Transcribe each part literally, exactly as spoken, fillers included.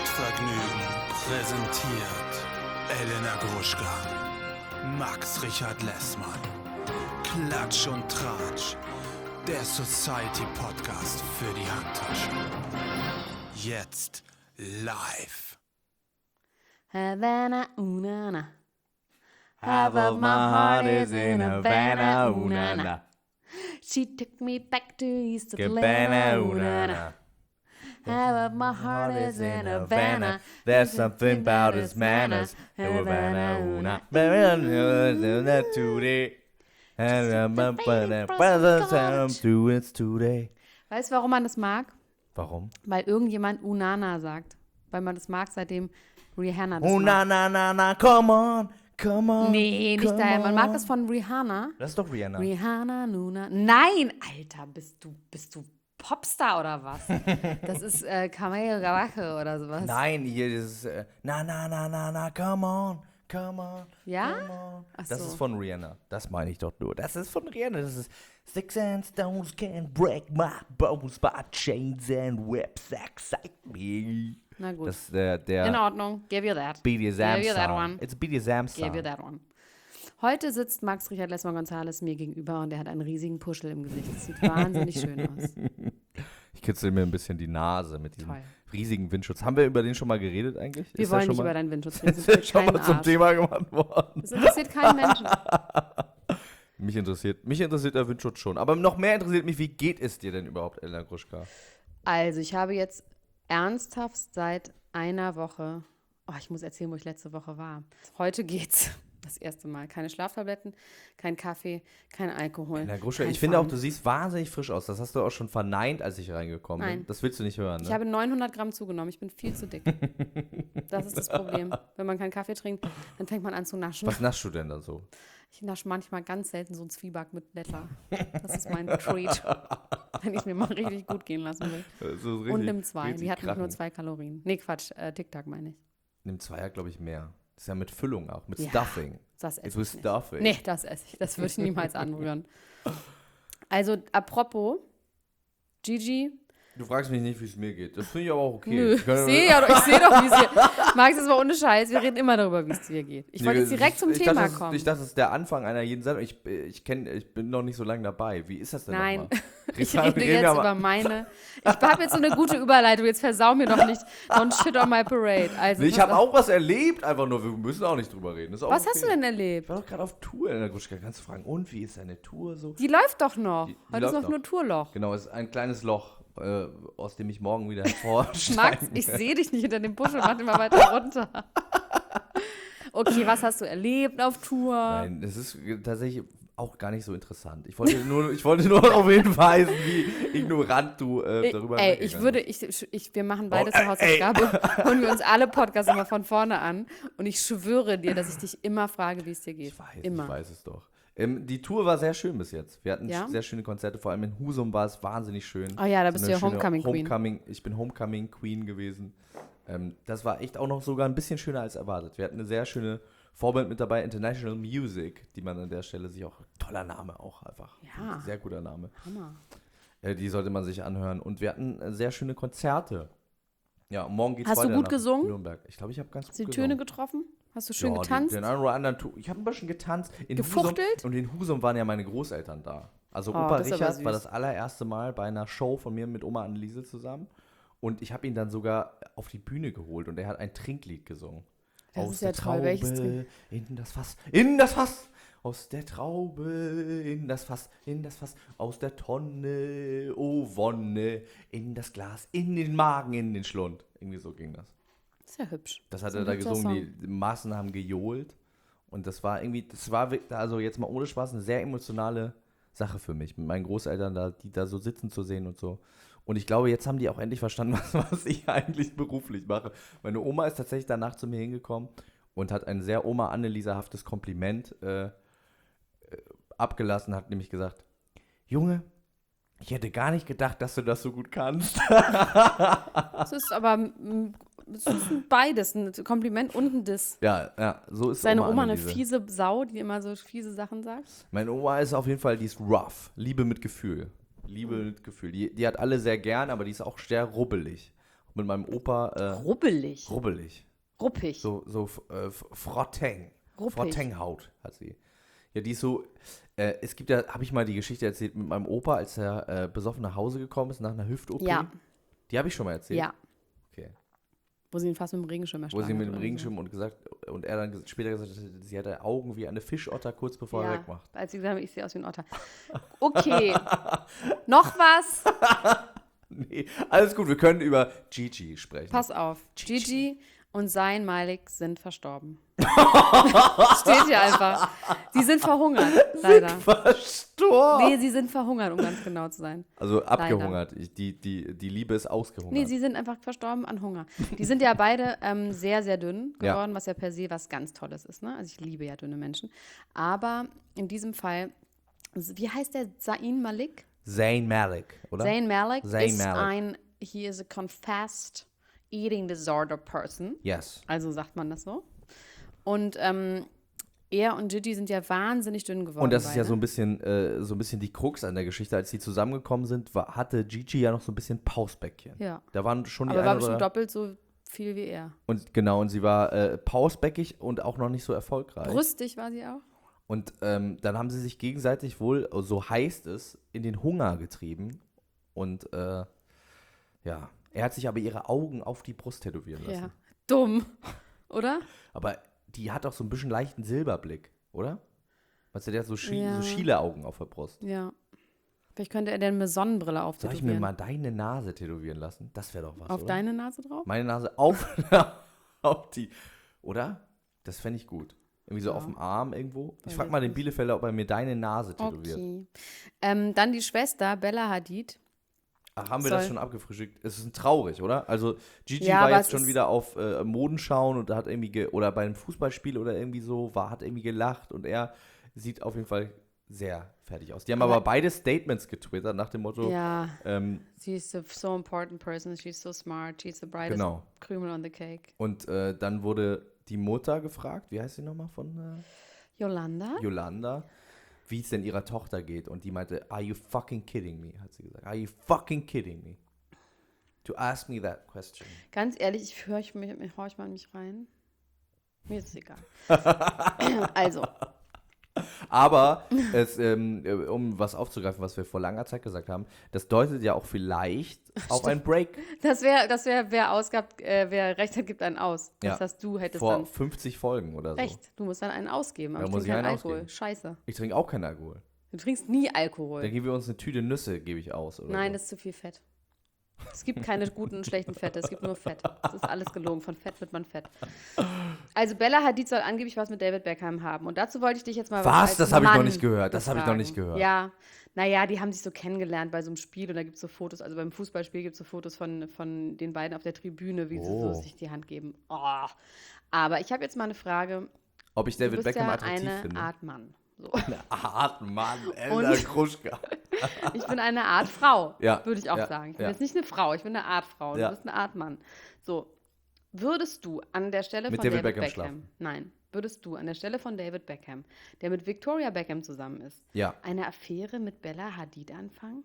Vergnügen präsentiert Elena Gruschka, Max Richard Lessmann, Klatsch und Tratsch, der Society-Podcast für die Handtasche. Jetzt live. Havana, unana. Half of my heart is in Havana, unana. She took me back to East Cabana, Atlanta, unana. Half of my heart is in Havana. There's something about his manners. Havana, una. Havana, today. Do it today. Weißt du, warum man das mag? Warum? Weil irgendjemand Unana sagt. Weil man das mag, seitdem Rihanna das Oh, na, mag. na, na, na, come on, come on. Nee, nicht come daher. Man mag on. das von Rihanna. Das ist doch Rihanna. Rihanna, Nuna. Nein, Alter, bist du, bist du Popstar oder was? Das ist äh, Cameo Gavache oder sowas. Nein, hier ist äh, na, na, na, na, na, come on, come on. Ja? Come on. Ach Das so. ist von Rihanna. Das meine ich doch nur. Das ist von Rihanna. Das ist Sticks and stones can't break my bones, but chains and whips excite me. Na gut. Das ist der, der In Ordnung. Give you that. B D S M Give you that Song. one. It's a B D S M Song. Give you that one. Heute sitzt Max Richard Lessmann Gonzales mir gegenüber und er hat einen riesigen Puschel im Gesicht. Das sieht wahnsinnig schön aus. Ich kitzel mir ein bisschen die Nase mit diesem Toll. riesigen Windschutz. Haben wir über den schon mal geredet eigentlich? Wir ist wollen der schon nicht mal, über deinen Windschutz reden. Das ist der interessiert schon keinen mal zum Arsch. Thema gemacht worden. Das interessiert keinen Menschen. Mich interessiert, mich interessiert der Windschutz schon. Aber noch mehr interessiert mich, wie geht es dir denn überhaupt, Elena Gruschka? Also, ich habe jetzt ernsthaft seit einer Woche, oh, ich muss erzählen, wo ich letzte Woche war. Heute geht's. Das erste Mal. Keine Schlaftabletten, kein Kaffee, kein Alkohol. Elena Gruschka, kein ich finde auch, Fahren. du siehst wahnsinnig frisch aus. Das hast du auch schon verneint, als ich reingekommen Nein. bin. Das willst du nicht hören, ne? Ich habe neunhundert Gramm zugenommen. Ich bin viel zu dick. Das ist das Problem. Wenn man keinen Kaffee trinkt, dann fängt man an zu naschen. Was naschst du denn da so? Ich nasche manchmal ganz selten so einen Zwieback mit Blätter. Das ist mein Treat, wenn ich mir mal richtig gut gehen lassen will. Das ist richtig, Und nimm zwei. richtig Die hat nämlich nur krachen. zwei Kalorien. Nee, Quatsch, äh, Tic-Tac meine ich. Nimm zwei hat, glaube ich, mehr. Das ist ja mit Füllung auch, mit Ja, Stuffing. Das It's esse with ich nicht. Stuffing. Nee, das esse ich. Das würde ich niemals anrühren. Also, apropos, Gigi. Du fragst mich nicht, wie es mir geht. Das finde ich aber auch okay. Nö, Wir ich können- sehe ja, ich sehe doch, wie es dir Max, das war ohne Scheiß. Wir reden immer darüber, wie es dir geht. Ich wollte Nee, jetzt direkt zum ich Thema dachte, das ist- kommen. Ich dachte, das ist der Anfang einer jeden Sendung. Ich, ich, kenn, ich bin noch nicht so lange dabei. Wie ist das denn Nein, nochmal? ich Wir rede reden jetzt aber- über meine. Ich habe jetzt so eine gute Überleitung. Jetzt versau mir doch nicht. Don't shit on my parade. Also, Nee, ich pass habe auf. auch was erlebt, einfach nur. Wir müssen auch nicht drüber reden. Das ist auch Was okay. hast du denn erlebt? Ich war doch gerade auf Tour in der Gruschka. Kannst du fragen, und wie ist deine Tour so? Die läuft doch noch. Die- die Heute ist läuft noch noch. nur Tourloch. Genau, es ist ein kleines Loch, äh, aus dem ich morgen wieder hervorsteige. Max, ich sehe dich nicht hinter dem Busch und mach den mal weiter runter. Okay, was hast du erlebt auf Tour? Nein, das ist tatsächlich auch gar nicht so interessant. Ich wollte nur, ich wollte nur darauf hinweisen, wie ignorant du äh, Ey, darüber ey, ich weggegangen würde, ich, ich, wir machen beides Oh, eine Hausaufgabe, hören wir uns alle Podcasts immer von vorne an und ich schwöre dir, dass ich dich immer frage, wie es dir geht. Ich weiß, immer. ich weiß es doch. Ähm, die Tour war sehr schön bis jetzt. Wir hatten Ja? sehr schöne Konzerte, vor allem in Husum war es wahnsinnig schön. Oh ja, da So bist eine du ja schöne Homecoming Queen. Homecoming, ich bin Homecoming Queen gewesen. Ähm, das war echt auch noch sogar ein bisschen schöner als erwartet. Wir hatten eine sehr schöne Vorband mit dabei, International Music, die man an der Stelle sich auch, toller Name auch einfach. Ja. Sehr guter Name. Hammer. Äh, die sollte man sich anhören. Und wir hatten äh, sehr schöne Konzerte. Ja, und morgen geht's Hast du weiter gut nach gesungen? Nürnberg. Ich glaube, ich habe ganz Hast du gut die Töne gesungen. getroffen? Hast du schön Ja, getanzt? Den, den einen oder anderen Tu- Ich habe ein bisschen getanzt. In Gefuchtelt? Husum, und in Husum waren ja meine Großeltern da. Also Oh, Opa das ist aber Richard war süß. das allererste Mal bei einer Show von mir mit Oma Anneliese zusammen. Und ich habe ihn dann sogar auf die Bühne geholt und er hat ein Trinklied gesungen. Das Aus ist ja der toll. Welches Traube Trink- in das Fass, in das Fass. Aus der Traube in das Fass, in das Fass. Aus der Tonne, oh Wonne, in das Glas, in den Magen, in den Schlund. Irgendwie so ging das. Das ist ja hübsch. Das hat So er ein da hübscher gesungen, die Massen haben gejohlt. Und das war irgendwie, das war wirklich- also jetzt mal ohne Spaß, eine sehr emotionale Sache für mich, mit meinen Großeltern da, die da so sitzen zu sehen und so. Und ich glaube, jetzt haben die auch endlich verstanden, was, was ich eigentlich beruflich mache. Meine Oma ist tatsächlich danach zu mir hingekommen und hat ein sehr Oma-Anneliese-haftes Kompliment äh, äh, abgelassen, hat nämlich gesagt, Junge, ich hätte gar nicht gedacht, dass du das so gut kannst. Das ist aber mm, das ist ein beides, ein Kompliment und ein Diss. Ja, ja, so ist Ist deine Oma Oma eine Anneliese. fiese Sau, die immer so fiese Sachen sagt? Meine Oma ist auf jeden Fall, die ist rough. Liebe mit Gefühl. Liebe mit Gefühl. Die, die hat alle sehr gern, aber die ist auch sehr rubbelig. mit meinem Opa äh, Rubbelig. rubbelig. Ruppig. So, so äh, Frotteng. Ruppig. Frottenghaut hat sie. Ja, die ist so, äh, es gibt ja, habe ich mal die Geschichte erzählt mit meinem Opa, als er äh, besoffen nach Hause gekommen ist nach einer Hüft-O P. Ja. Die habe ich schon mal erzählt. Ja. Okay. Wo sie ihn fast mit dem Regenschirm Wo erschlagen sie mit hat dem oder Regenschirm und gesagt, und er dann später gesagt hat, sie hatte Augen wie eine Fischotter, kurz bevor er Ja, wegmacht. als sie gesagt haben, ich sehe aus wie ein Otter. Okay. Noch was? Nee, alles gut, wir können über Gigi sprechen. Pass auf. Gigi und Zayn Malik sind verstorben. Steht hier einfach. Sie sind verhungert, leider. Verstorben. Nee, sie sind verhungert, um ganz genau zu sein. Also abgehungert. Ich, die, die, die Liebe ist ausgehungert. Nee, sie sind einfach verstorben an Hunger. Die sind ja beide ähm, sehr, sehr dünn geworden, Ja. was ja per se was ganz Tolles ist. Ne? Also ich liebe ja dünne Menschen. Aber in diesem Fall, wie heißt der Zayn Malik? Zayn Malik, oder? Zayn Malik Zayn ist Malik. ein, he is a confessed eating disorder person. Yes. Also sagt man das so. Und ähm, er und Gigi sind ja wahnsinnig dünn geworden. Und das ist beide. ja so ein bisschen, äh, so ein bisschen die Krux an der Geschichte. Als die zusammengekommen sind, war, hatte Gigi ja noch so ein bisschen Pausbäckchen. Ja. Da waren schon die Aber war eine bestimmt oder, doppelt so viel wie er. und genau, und sie war äh, pausbäckig und auch noch nicht so erfolgreich. Brüstig war sie auch. Und ähm, dann haben sie sich gegenseitig wohl, so heißt es, in den Hunger getrieben. Und äh, ja, er hat sich aber ihre Augen auf die Brust tätowieren lassen. Ja. Dumm. Oder? Aber die hat auch so ein bisschen leichten Silberblick, oder? Weißt du, der hat so, Schi Ja. so Schiele-Augen auf der Brust. Ja. Vielleicht könnte er denn eine Sonnenbrille Soll ich auftätowieren. mir mal deine Nase tätowieren lassen? Das wäre doch was, Auf oder? deine Nase drauf? Meine Nase auf, auf die, oder? Das fände ich gut. Irgendwie so Ja. auf dem Arm irgendwo. Ich Weiß frage ich mal den nicht. Bielefelder, ob er mir deine Nase tätowiert. Okay. Ähm, dann die Schwester Bella Hadid. Ach, haben wir Soll- das schon abgefrühstückt? Es ist traurig, oder? Also Gigi Ja, war aber jetzt es schon ist- wieder auf äh, Modenschauen und hat irgendwie, ge oder bei einem Fußballspiel oder irgendwie so, war, hat irgendwie gelacht und er sieht auf jeden Fall sehr fertig aus. Die haben aber, Aber- beide Statements getwittert nach dem Motto, Ja, ähm, she's a so important person, she's so smart, she's the brightest genau. Krümel on the cake. Und äh, dann wurde die Mutter gefragt, wie heißt sie nochmal von äh, Yolanda? Yolanda, wie es denn ihrer Tochter geht. Und die meinte, are you fucking kidding me, hat sie gesagt. Are you fucking kidding me? To ask me that question. Ganz ehrlich, ich höre ich mich, hör ich mal in mich rein. Mir ist es egal. Also, Aber, es, ähm, äh, um was aufzugreifen, was wir vor langer Zeit gesagt haben, das deutet ja auch vielleicht auf einen Break das wäre, das wär, wer ausgabt, äh, wer Recht hat, gibt einen aus. Das Ja. heißt, du hättest vor dann fünfzig Folgen oder so. Recht. Du musst dann einen ausgeben. Aber Da ich muss trinke ich keinen einen Alkohol. ausgeben. Scheiße. Ich trinke auch keinen Alkohol. Du trinkst nie Alkohol. Dann geben wir uns eine Tüte Nüsse, gebe ich aus. Oder Nein, so. das ist zu viel Fett. Es gibt keine guten und schlechten Fette, es gibt nur Fett. Das ist alles gelogen. Von Fett wird man fett. Also Bella Hadid soll angeblich was mit David Beckham haben. Und dazu wollte ich dich jetzt mal Was? als Das habe ich noch Mann nicht gehört. Das habe ich noch befragen. nicht gehört. Ja, naja, die haben sich so kennengelernt bei so einem Spiel und da gibt es so Fotos, also beim Fußballspiel gibt es so Fotos von, von den beiden auf der Tribüne, wie sie Oh. so sich die Hand geben. Oh. Aber ich habe jetzt mal eine Frage. Ob ich Du David bist Beckham ja attraktiv eine finde. Art Mann. So. Eine Art Mann, Elna Und- Gruschka. Ich bin eine Art Frau, Ja, würde ich auch ja, sagen. Ich bin ja. jetzt nicht eine Frau, ich bin eine Art Frau. Ja. Du bist eine Art Mann. So, würdest du an der Stelle Mit von David David, Beckham Beckham, schlafen? nein, würdest du an der Stelle von David Beckham, der mit Victoria Beckham zusammen ist, Ja. eine Affäre mit Bella Hadid anfangen?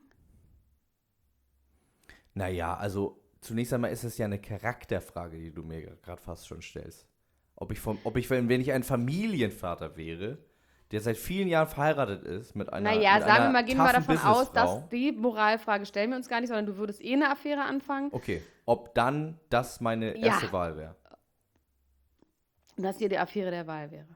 Naja, also zunächst einmal ist es ja eine Charakterfrage, die du mir gerade fast schon stellst. Ob ich, vom, ob ich, wenn wenn ich ein Familienvater wäre, der seit vielen Jahren verheiratet ist mit einer Naja, mit sagen wir einer mal, gehen wir mal toughen davon aus, Businessfrau. dass die Moralfrage stellen wir uns gar nicht, sondern du würdest eh eine Affäre anfangen Okay, ob dann das meine Ja. erste Wahl wäre. und dass dir die Affäre der Wahl wäre.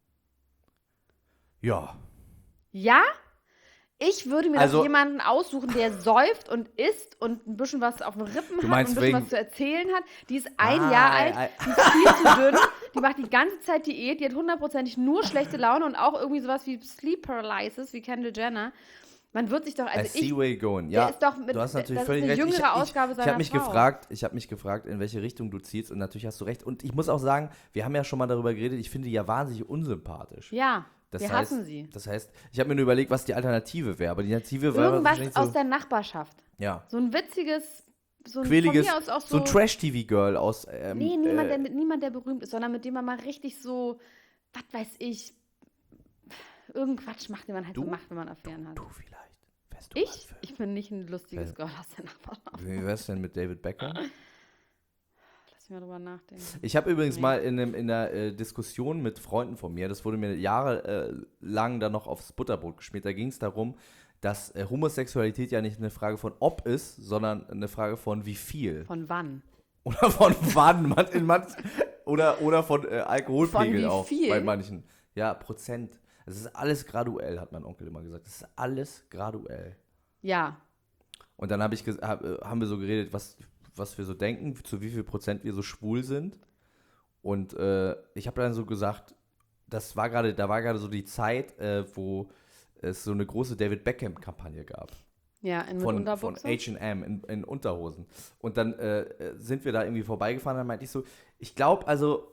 Ja. Ja? Ich würde mir Also- doch jemanden aussuchen, der säuft und isst und ein bisschen was auf den Rippen Du hat meinst und ein bisschen wegen- was zu erzählen hat. Die ist ein Ah, Jahr ei, alt, ei. die ist viel zu dünn, die macht die ganze Zeit Diät, die hat hundertprozentig nur schlechte Laune und auch irgendwie sowas wie Sleep Paralysis, wie Kendall Jenner. Man wird sich doch, I also see ich, where you're going. der Ja, ist doch mit, du hast natürlich das völlig ist eine recht. jüngere ich, ich, Ausgabe ich seiner habe mich Frau. gefragt, ich habe mich gefragt, in welche Richtung du ziehst und natürlich hast du recht. Und ich muss auch sagen, wir haben ja schon mal darüber geredet, ich finde die ja wahnsinnig unsympathisch. Ja, Das wir heißt, hassen sie. Das heißt, ich habe mir nur überlegt, was die Alternative wäre. Aber die Alternative wäre Irgendwas wahrscheinlich aus so, der Nachbarschaft. ja, So ein witziges, so ein quäliges, von mir aus auch so so, ein Trash-T V-Girl aus. Ähm, nee, niemand, äh, der, niemand, der berühmt ist, sondern mit dem man mal richtig so, was weiß ich, irgendeinen Quatsch macht, den man halt Du? so macht, wenn man Affären hat. Du vielleicht. Wärst du was Ich? für. Ich bin nicht ein lustiges Wer- Girl aus der Nachbarschaft. Wie wär's denn mit David Beckham? Lass mich mal drüber nachdenken. Ich habe übrigens Nee. mal in, einem, in einer äh, Diskussion mit Freunden von mir, das wurde mir jahrelang dann noch aufs Butterbrot geschmiert, da ging es darum, dass äh, Homosexualität ja nicht eine Frage von ob ist, sondern eine Frage von wie viel. Von wann? Oder von wann, man, in manch, oder, oder von äh, Alkoholpegel Von wie auch viel? bei manchen. Ja, Prozent. Es ist alles graduell, hat mein Onkel immer gesagt. Es ist alles graduell. Ja. Und dann hab ich ges- hab, äh, haben wir so geredet, was, was wir so denken, zu wie viel Prozent wir so schwul sind. Und äh, ich habe dann so gesagt, das war gerade, da war gerade so die Zeit, äh, wo es so eine große David Beckham-Kampagne gab. Ja, in mit Von, von Unterbuchse. H und M in, in Unterhosen. Und dann äh, sind wir da irgendwie vorbeigefahren, dann meinte ich so, ich glaube also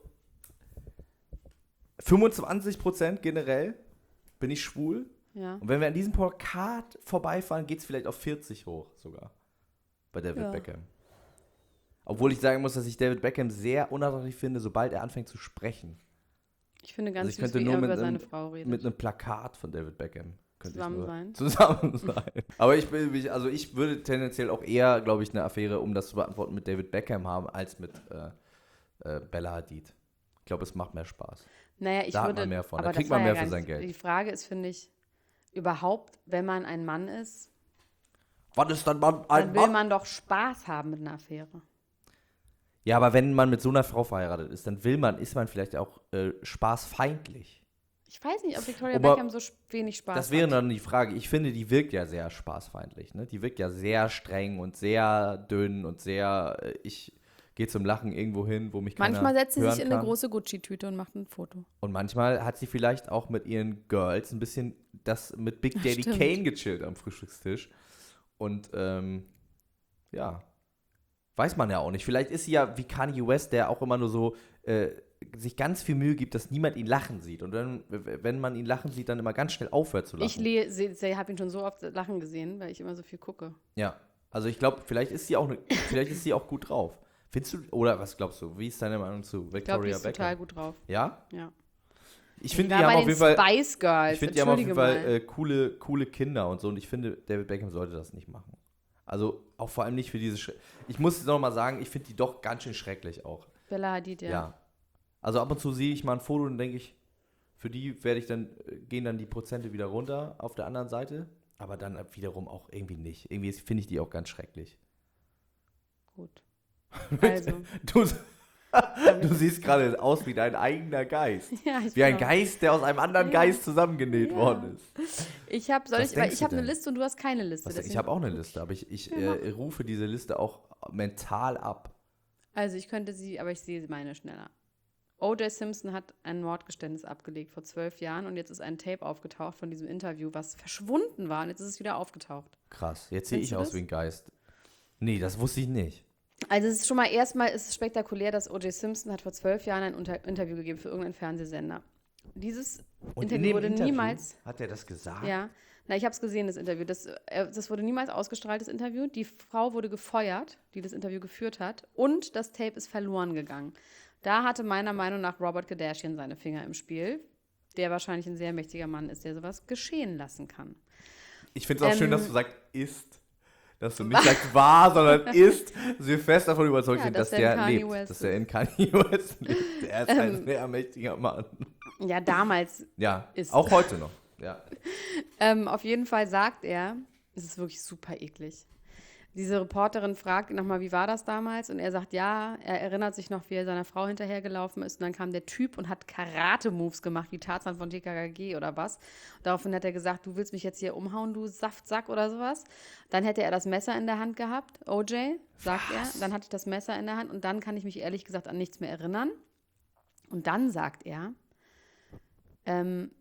fünfundzwanzig Prozent generell bin ich schwul. Ja. Und wenn wir an diesem Plakat vorbeifahren, geht es vielleicht auf vierzig hoch sogar. Bei David Ja. Beckham. Obwohl ich sagen muss, dass ich David Beckham sehr unattraktiv finde, sobald er anfängt zu sprechen. Ich finde ganz Also ich süß, könnte wie nur er mit über seine einem- Frau redet. Mit einem Plakat von David Beckham. Könnte Zusammen ich nur sein? Zusammen sein. Aber ich will mich, also ich würde tendenziell auch eher, glaube ich, eine Affäre, um das zu beantworten, mit David Beckham haben, als mit äh, äh, Bella Hadid. Ich glaube, es macht mehr Spaß. Naja, ich Da hat würde, man mehr von. Da aber das kriegt man war mehr ja für gar sein nicht- Geld. Die Frage ist, finde ich, überhaupt, wenn man ein Mann ist, Wann ist dann man dann will man doch Spaß haben mit einer Affäre. Ja, aber wenn man mit so einer Frau verheiratet ist, dann will man, ist man vielleicht auch äh, spaßfeindlich. Ich weiß nicht, ob Victoria Aber Beckham so sp- wenig Spaß Das wäre hat. dann die Frage. Ich finde, die wirkt ja sehr spaßfeindlich. Ne? Die wirkt ja sehr streng und sehr dünn und sehr, äh, ich gehe zum Lachen irgendwo hin, wo mich keiner Manchmal setzt sie hören sich in kann. eine große Gucci-Tüte und macht ein Foto. Und manchmal hat sie vielleicht auch mit ihren Girls ein bisschen das mit Big Daddy Stimmt. Kane gechillt am Frühstückstisch. Und ähm, ja, weiß man ja auch nicht. Vielleicht ist sie ja wie Kanye West, der auch immer nur so äh, sich ganz viel Mühe gibt, dass niemand ihn lachen sieht. Und wenn, wenn man ihn lachen sieht, dann immer ganz schnell aufhört zu lachen. Ich habe ihn schon so oft lachen gesehen, weil ich immer so viel gucke. Ja, also ich glaube, vielleicht ist sie auch ne, vielleicht ist sie auch gut drauf. Findest du, oder was glaubst du, wie ist deine Meinung zu Ich glaube, die Victoria ist total Beckham? gut drauf. Ja? Ja. Ich Die finde, war die haben bei auf den jeden Fall, Spice Girls. ich finde, die haben auf jeden Fall Entschuldige mal. äh, coole, coole Kinder und so. Und ich finde, David Beckham sollte das nicht machen. Also auch vor allem nicht für diese, Schre ich muss es noch mal sagen, ich finde die doch ganz schön schrecklich auch. Bella Hadid, ja. Ja. Also ab und zu sehe ich mal ein Foto und denke ich, für die werde ich dann, äh, gehen dann die Prozente wieder runter auf der anderen Seite. Aber dann wiederum auch irgendwie nicht. Irgendwie finde ich die auch ganz schrecklich. Gut. Also, Du, du siehst gerade aus wie dein eigener Geist. ja, ich Wie ein bin auch- Geist, der aus einem anderen Ja. Geist zusammengenäht Ja. worden ist. Ich habe, soll Was ich, weil denkst ich du habe eine denn? Liste und du hast keine Liste. Was, ich deswegen- habe auch eine Liste, aber ich, ich Ja, äh, rufe diese Liste auch mental ab. Also ich könnte sie, aber ich sehe meine schneller. O J Simpson hat ein Mordgeständnis abgelegt vor zwölf Jahren und jetzt ist ein Tape aufgetaucht von diesem Interview, was verschwunden war und jetzt ist es wieder aufgetaucht. Krass, jetzt sehe Kennst ich du aus das? wie ein Geist. Nee, das wusste ich nicht. Also es ist schon mal erstmal ist es spektakulär, dass O J Simpson hat vor zwölf Jahren ein Unter Interview gegeben für irgendeinen Fernsehsender. Dieses Und Interview in dem wurde Interview niemals, hat er das gesagt? ja, na ich habe es gesehen, das Interview. Das, äh, das wurde niemals ausgestrahlt, das Interview. Die Frau wurde gefeuert, die das Interview geführt hat, und das Tape ist verloren gegangen. Da hatte meiner Meinung nach Robert Kardashian seine Finger im Spiel, der wahrscheinlich ein sehr mächtiger Mann ist, der sowas geschehen lassen kann. Ich finde es auch Ähm, schön, dass du sagst, ist. Dass du nicht sagst, war, sondern ist. Dass wir fest davon überzeugt Ja, sind, dass dass der in der Kanye lebt. West Dass der in Kanye West lebt. Er ist ein Ähm, sehr mächtiger Mann. Ja, damals Ja, Ist. auch heute noch. Ja. Ähm, auf jeden Fall sagt er, es ist wirklich super eklig. Diese Reporterin fragt ihn nochmal, wie war das damals? Und er sagt, ja, er erinnert sich noch, wie er seiner Frau hinterhergelaufen ist. Und dann kam der Typ und hat Karate-Moves gemacht, wie Tarzan von T K K G oder was. Daraufhin hat er gesagt, du willst mich jetzt hier umhauen, du Saftsack oder sowas. Dann hätte er das Messer in der Hand gehabt, O J, sagt Was? er. Dann hatte ich das Messer in der Hand und dann kann ich mich ehrlich gesagt an nichts mehr erinnern. Und dann sagt er, ähm,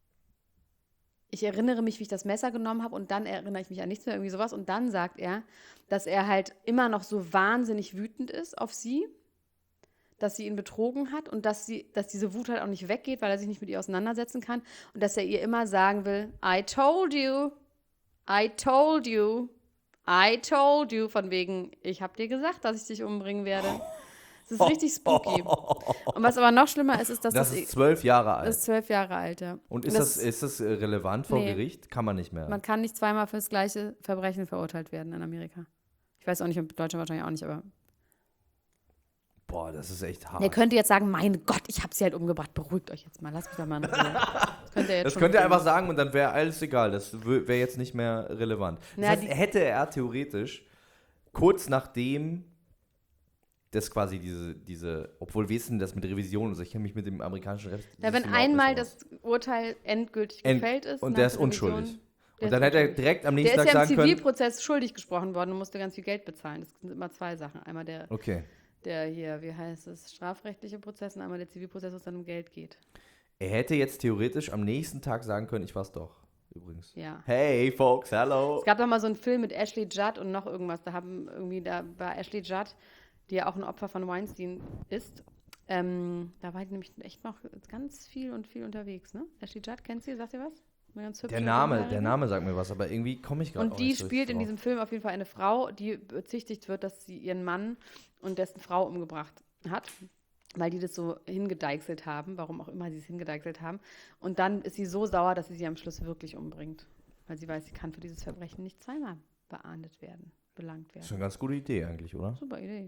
ich erinnere mich, wie ich das Messer genommen habe und dann erinnere ich mich an nichts mehr, irgendwie sowas. Und dann sagt er, dass er halt immer noch so wahnsinnig wütend ist auf sie, dass sie ihn betrogen hat und dass, sie, dass diese Wut halt auch nicht weggeht, weil er sich nicht mit ihr auseinandersetzen kann und dass er ihr immer sagen will, I told you, I told you, I told you, von wegen, ich habe dir gesagt, dass ich dich umbringen werde. Es ist richtig spooky. Und was aber noch schlimmer ist, ist, dass Das das, ist zwölf Jahre alt. das ist zwölf Jahre alt. Ja. Und ist das, ist das äh, relevant vor Nee. Gericht? Kann man nicht mehr. Man kann nicht zweimal für das gleiche Verbrechen verurteilt werden in Amerika. Ich weiß auch nicht, in Deutschland wahrscheinlich auch nicht, aber Boah, das ist echt hart. Ihr könnt jetzt sagen, mein Gott, ich habe sie halt umgebracht. Beruhigt euch jetzt mal, lasst mich doch mal in Ruhe. Das könnt ihr, jetzt Das schon könnt ihr tun. einfach sagen und dann wäre alles egal. Das wäre jetzt nicht mehr relevant. Das Ja, heißt, die- hätte er theoretisch kurz nachdem das quasi diese, diese, obwohl wir wissen das mit Revision, also ich kenne mich mit dem amerikanischen Recht. Ja, wenn einmal das Urteil endgültig End- gefällt ist. und nach der ist der Revision, unschuldig. der Und dann ist hätte er unschuldig. direkt am Der nächsten ist Tag ja im sagen können. Zivilprozess schuldig gesprochen worden und musste ganz viel Geld bezahlen. Das sind immer zwei Sachen. Einmal der, Okay. der hier, wie heißt es, strafrechtliche Prozess und einmal der Zivilprozess, wo es dann um Geld geht. Er hätte jetzt theoretisch am nächsten Tag sagen können, ich war's doch. Übrigens. Ja. Hey, folks, hello. Es gab doch mal so einen Film mit Ashley Judd und noch irgendwas. Da haben irgendwie, da war Ashley Judd, die ja auch ein Opfer von Weinstein ist. Ähm, da war die nämlich echt noch ganz viel und viel unterwegs, ne? Ashley Judd, kennst du sie? Sagt ihr was? Eine ganz hübsche Der Name, Rothaarige. der Name sagt mir was, aber irgendwie komme ich gerade Und auch die nicht so spielt richtig in drauf. diesem Film auf jeden Fall eine Frau, die bezichtigt wird, dass sie ihren Mann und dessen Frau umgebracht hat, weil die das so hingedeichselt haben, warum auch immer sie es hingedeichselt haben. Und dann ist sie so sauer, dass sie sie am Schluss wirklich umbringt, weil sie weiß, sie kann für dieses Verbrechen nicht zweimal beahndet werden, belangt Das ist werden. eine ganz gute Idee eigentlich, oder? Super Idee.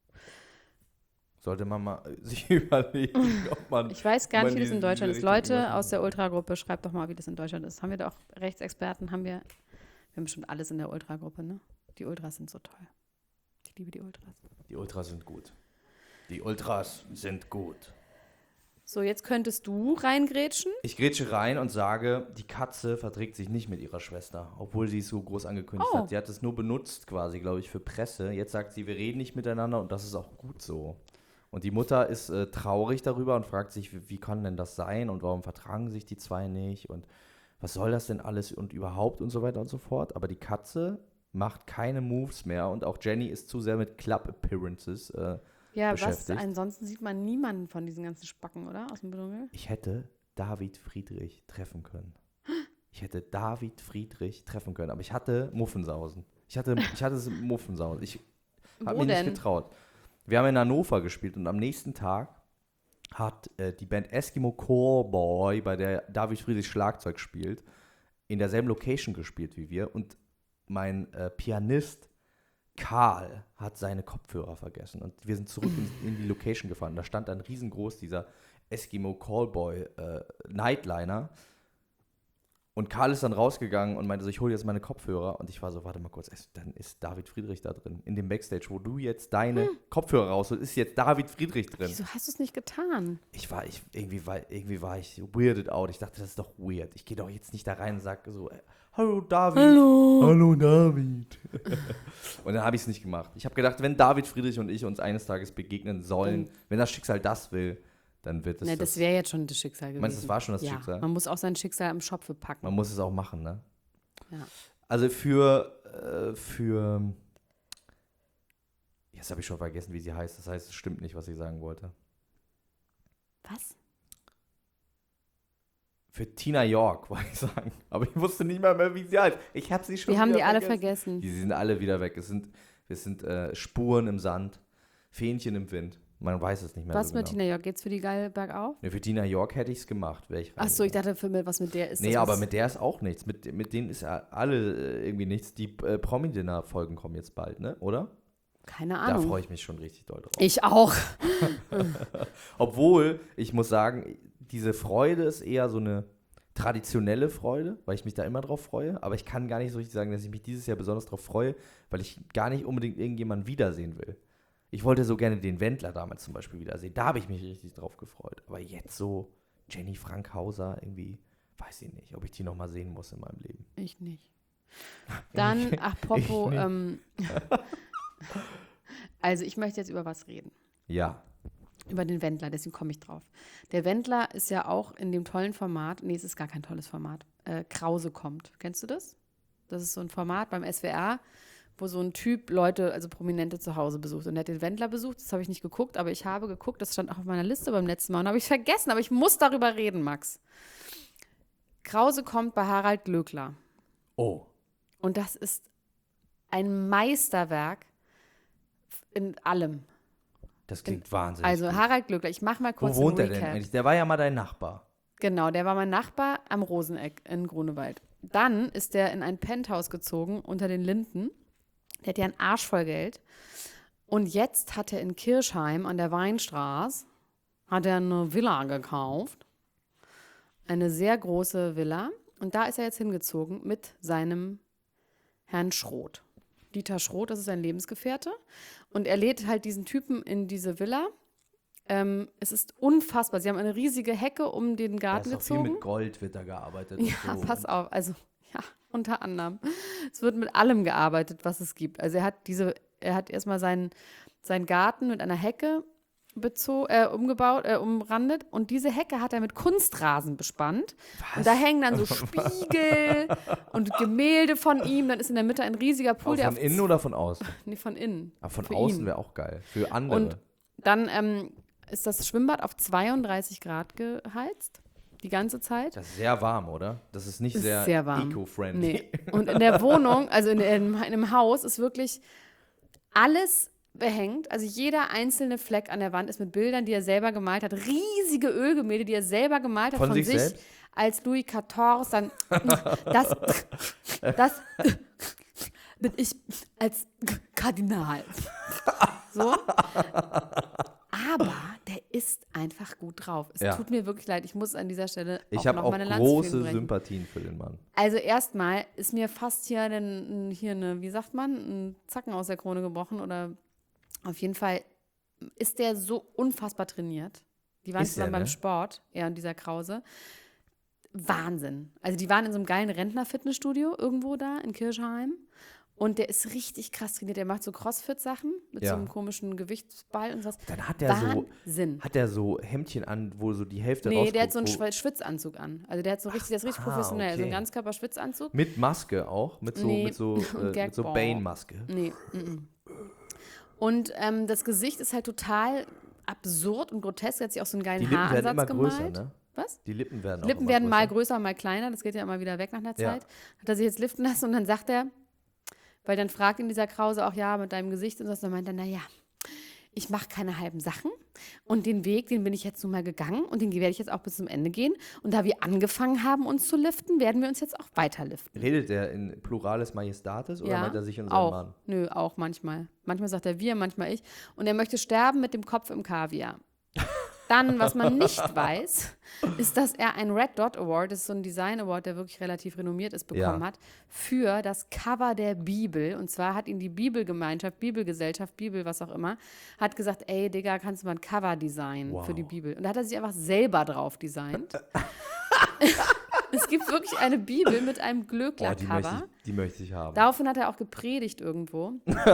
Sollte man mal sich überlegen, ob man. Ich weiß gar man nicht, wie das in diese- Deutschland diese ist. Richtung Leute gehen aus der lassen. Ultragruppe, schreibt doch mal, wie das in Deutschland ist. Haben wir da auch Rechtsexperten? Haben wir, wir haben bestimmt alles in der Ultragruppe, ne? Die Ultras sind so toll. Ich liebe die Ultras. Die Ultras sind gut. Die Ultras sind gut. So, jetzt könntest du reingrätschen. Ich grätsche rein und sage, die Katze verträgt sich nicht mit ihrer Schwester, obwohl sie es so groß angekündigt Oh. hat. Sie hat es nur benutzt quasi, glaube ich, für Presse. Jetzt sagt sie, wir reden nicht miteinander und das ist auch gut so. Und die Mutter ist äh, traurig darüber und fragt sich, wie, wie kann denn das sein und warum vertragen sich die zwei nicht und was soll das denn alles und überhaupt und so weiter und so fort. Aber die Katze macht keine Moves mehr und auch Jenny ist zu sehr mit Club-Appearances äh, Ja, was? beschäftigt. Ansonsten sieht man niemanden von diesen ganzen Spacken, oder? Aus dem Dschungel? Ich hätte David Friedrich treffen können. Ich hätte David Friedrich treffen können, aber ich hatte Muffensausen. Ich hatte, ich hatte Muffensausen. Ich habe Wo mir nicht denn? getraut. Wir haben in Hannover gespielt und am nächsten Tag hat äh, die Band Eskimo Callboy, bei der David Friedrich Schlagzeug spielt, in derselben Location gespielt wie wir und mein äh, Pianist Karl hat seine Kopfhörer vergessen und wir sind zurück in, in die Location gefahren. Da stand dann riesengroß dieser Eskimo Callboy äh, Nightliner und Karl ist dann rausgegangen und meinte so, ich hole jetzt meine Kopfhörer und ich war so, warte mal kurz, es, dann ist David Friedrich da drin. In dem Backstage, wo du jetzt deine Hm. Kopfhörer rausholst, ist jetzt David Friedrich drin. Wieso hast du es nicht getan? Ich war, ich, irgendwie war, irgendwie war ich weirded out. Ich dachte, das ist doch weird. Ich gehe doch jetzt nicht da rein und sage so, äh, hallo David. Hallo. Hallo David. Und dann habe ich es nicht gemacht. Ich habe gedacht, wenn David Friedrich und ich uns eines Tages begegnen sollen, Dann- wenn das Schicksal das will, dann wird es Ne, das. das wäre jetzt schon das Schicksal gewesen. Meinst du, das war schon das ja, Schicksal? Man muss auch sein Schicksal am Schopfe packen. Man muss es auch machen, ne? Ja. Also für, äh, für, jetzt habe ich schon vergessen, wie sie heißt. Das heißt, es stimmt nicht, was ich sagen wollte. Was? Für Tina York, wollte ich sagen. Aber ich wusste nicht mal mehr, wie sie heißt. Ich habe sie schon Wir haben wieder die alle vergessen. vergessen. Die sind alle wieder weg. Es sind, es sind äh, Spuren im Sand, Fähnchen im Wind. Man weiß es nicht mehr Was so mit genau. Tina York? Geht's für die geil bergauf? Nee, für Tina York hätte ich es gemacht, wäre ich Ach so, ich reingegangen. dachte, für was mit der ist Nee, das aber was- mit der ist auch nichts. Mit, mit denen ist ja alle äh, irgendwie nichts. Die äh, Promi-Dinner-Folgen kommen jetzt bald, ne? Oder? Keine Da Ahnung. freue ich mich schon richtig doll drauf. Ich auch. Obwohl, ich muss sagen, diese Freude ist eher so eine traditionelle Freude, weil ich mich da immer drauf freue. Aber ich kann gar nicht so richtig sagen, dass ich mich dieses Jahr besonders drauf freue, weil ich gar nicht unbedingt irgendjemanden wiedersehen will. Ich wollte so gerne den Wendler damals zum Beispiel wiedersehen. Da habe ich mich richtig drauf gefreut. Aber jetzt so Jenny Frankhauser, irgendwie, weiß ich nicht, ob ich die nochmal sehen muss in meinem Leben. Ich nicht. Dann, apropos, nicht. ähm, also ich möchte jetzt über was reden. Ja. Über den Wendler, deswegen komme ich drauf. Der Wendler ist ja auch in dem tollen Format, nee, es ist gar kein tolles Format, äh, Krause kommt. Kennst du das? Das ist so ein Format beim S W R, wo so ein Typ Leute, also Prominente zu Hause besucht. Und er hat den Wendler besucht, das habe ich nicht geguckt, aber ich habe geguckt, das stand auch auf meiner Liste beim letzten Mal und habe ich vergessen, aber ich muss darüber reden, Max. Krause kommt bei Harald Glöckler. Oh. Und das ist ein Meisterwerk in allem. Das klingt wahnsinnig Also gut. Harald Glöckler, ich mache mal kurz Wo wohnt er einen denn Recap. eigentlich? Der war ja mal dein Nachbar. Genau, der war mein Nachbar am Roseneck in Grunewald. Dann ist der in ein Penthouse gezogen unter den Linden. Der hat ja einen Arsch voll Geld. Und jetzt hat er in Kirchheim an der Weinstraße hat er eine Villa gekauft. Eine sehr große Villa. Und da ist er jetzt hingezogen mit seinem Herrn Schroth. Dieter Schroth, das ist sein Lebensgefährte. Und er lädt halt diesen Typen in diese Villa. Ähm, es ist unfassbar. Sie haben eine riesige Hecke um den Garten Da ist auch gezogen. viel mit Gold wird da gearbeitet. Ja, und so. pass auf. Also, ja, unter anderem. Es wird mit allem gearbeitet, was es gibt. Also er hat diese, er hat erstmal seinen, seinen Garten mit einer Hecke bezo- äh, umgebaut, äh, umrandet und diese Hecke hat er mit Kunstrasen bespannt. Was? Und da hängen dann so Spiegel und Gemälde von ihm. Dann ist in der Mitte ein riesiger Pool. Auch der von auf- innen oder von außen? Nee, von innen. Aber von Für außen ihn. wäre auch geil. Für andere. Und dann ähm, ist das Schwimmbad auf zweiunddreißig Grad geheizt. Die ganze Zeit. Das ist sehr warm, oder? Das ist nicht Ist sehr, sehr warm. eco-friendly. Nee. Und in der Wohnung, also in, in, in einem Haus, ist wirklich alles behängt. Also jeder einzelne Fleck an der Wand ist mit Bildern, die er selber gemalt hat. Riesige Ölgemälde, die er selber gemalt hat Von von, sich sich, selbst? als Louis vierzehn. Dann das, das bin ich als Kardinal. So. Aber der ist einfach gut drauf. Es Ja. tut mir wirklich leid. Ich muss an dieser Stelle Ich auch habe noch auch meine Lanze für ihn große brechen. Sympathien für den Mann. Also erstmal ist mir fast hier, den, hier eine, wie sagt man, ein Zacken aus der Krone gebrochen oder auf jeden Fall ist der so unfassbar trainiert. Die waren Ist zusammen der, beim ne? Sport, er und dieser Krause. Wahnsinn. Also die waren in so einem geilen Rentner-Fitnessstudio irgendwo da in Kirchheim und der ist richtig krass trainiert. Der macht so Crossfit-Sachen mit Ja. so einem komischen Gewichtsball und was. Dann hat er so, Wahnsinn. hat er so Hemdchen an, wo so die Hälfte Nee, rausguckt. der hat so einen wo- Schwe- Schwitzanzug an. Also der hat so richtig, der ist richtig ah, professionell. So okay. einen Ganzkörper-Schwitzanzug. Mit Maske auch, mit so, Nee, mit so, und äh, mit so Gagball. Bane-Maske. Nee. Mm-mm. Und ähm, das Gesicht ist halt total absurd und grotesk. Er hat sich auch so einen geilen Die Lippen werden Haaransatz immer größer, gemalt. ne? Was? Die Lippen werden auch Lippen immer werden mal größer. größer, mal kleiner. Das geht ja immer wieder weg nach einer Ja. Zeit. Hat er sich jetzt liften lassen und dann sagt er, weil dann fragt ihn dieser Krause auch, ja, mit deinem Gesicht und so. Und dann meint er, naja, ich mache keine halben Sachen und den Weg, den bin ich jetzt nun mal gegangen und den werde ich jetzt auch bis zum Ende gehen. Und da wir angefangen haben, uns zu liften, werden wir uns jetzt auch weiter liften. Redet er in Plurales Majestatis oder meint er sich und seinen auch. Mann? Nö, auch manchmal. Manchmal sagt er wir, manchmal ich. Und er möchte sterben mit dem Kopf im Kaviar. Dann, was man nicht weiß, ist, dass er einen Red Dot Award, das ist so ein Design Award, der wirklich relativ renommiert ist, bekommen Ja. hat, für das Cover der Bibel. Und zwar hat ihn die Bibelgemeinschaft, Bibelgesellschaft, Bibel, was auch immer, hat gesagt, ey, Digga, kannst du mal ein Cover designen Wow. für die Bibel. Und da hat er sich einfach selber drauf designt. Es gibt wirklich eine Bibel mit einem Oh, die, Glöckler-Cover. möchte ich, die möchte ich haben. Daraufhin hat er auch gepredigt irgendwo.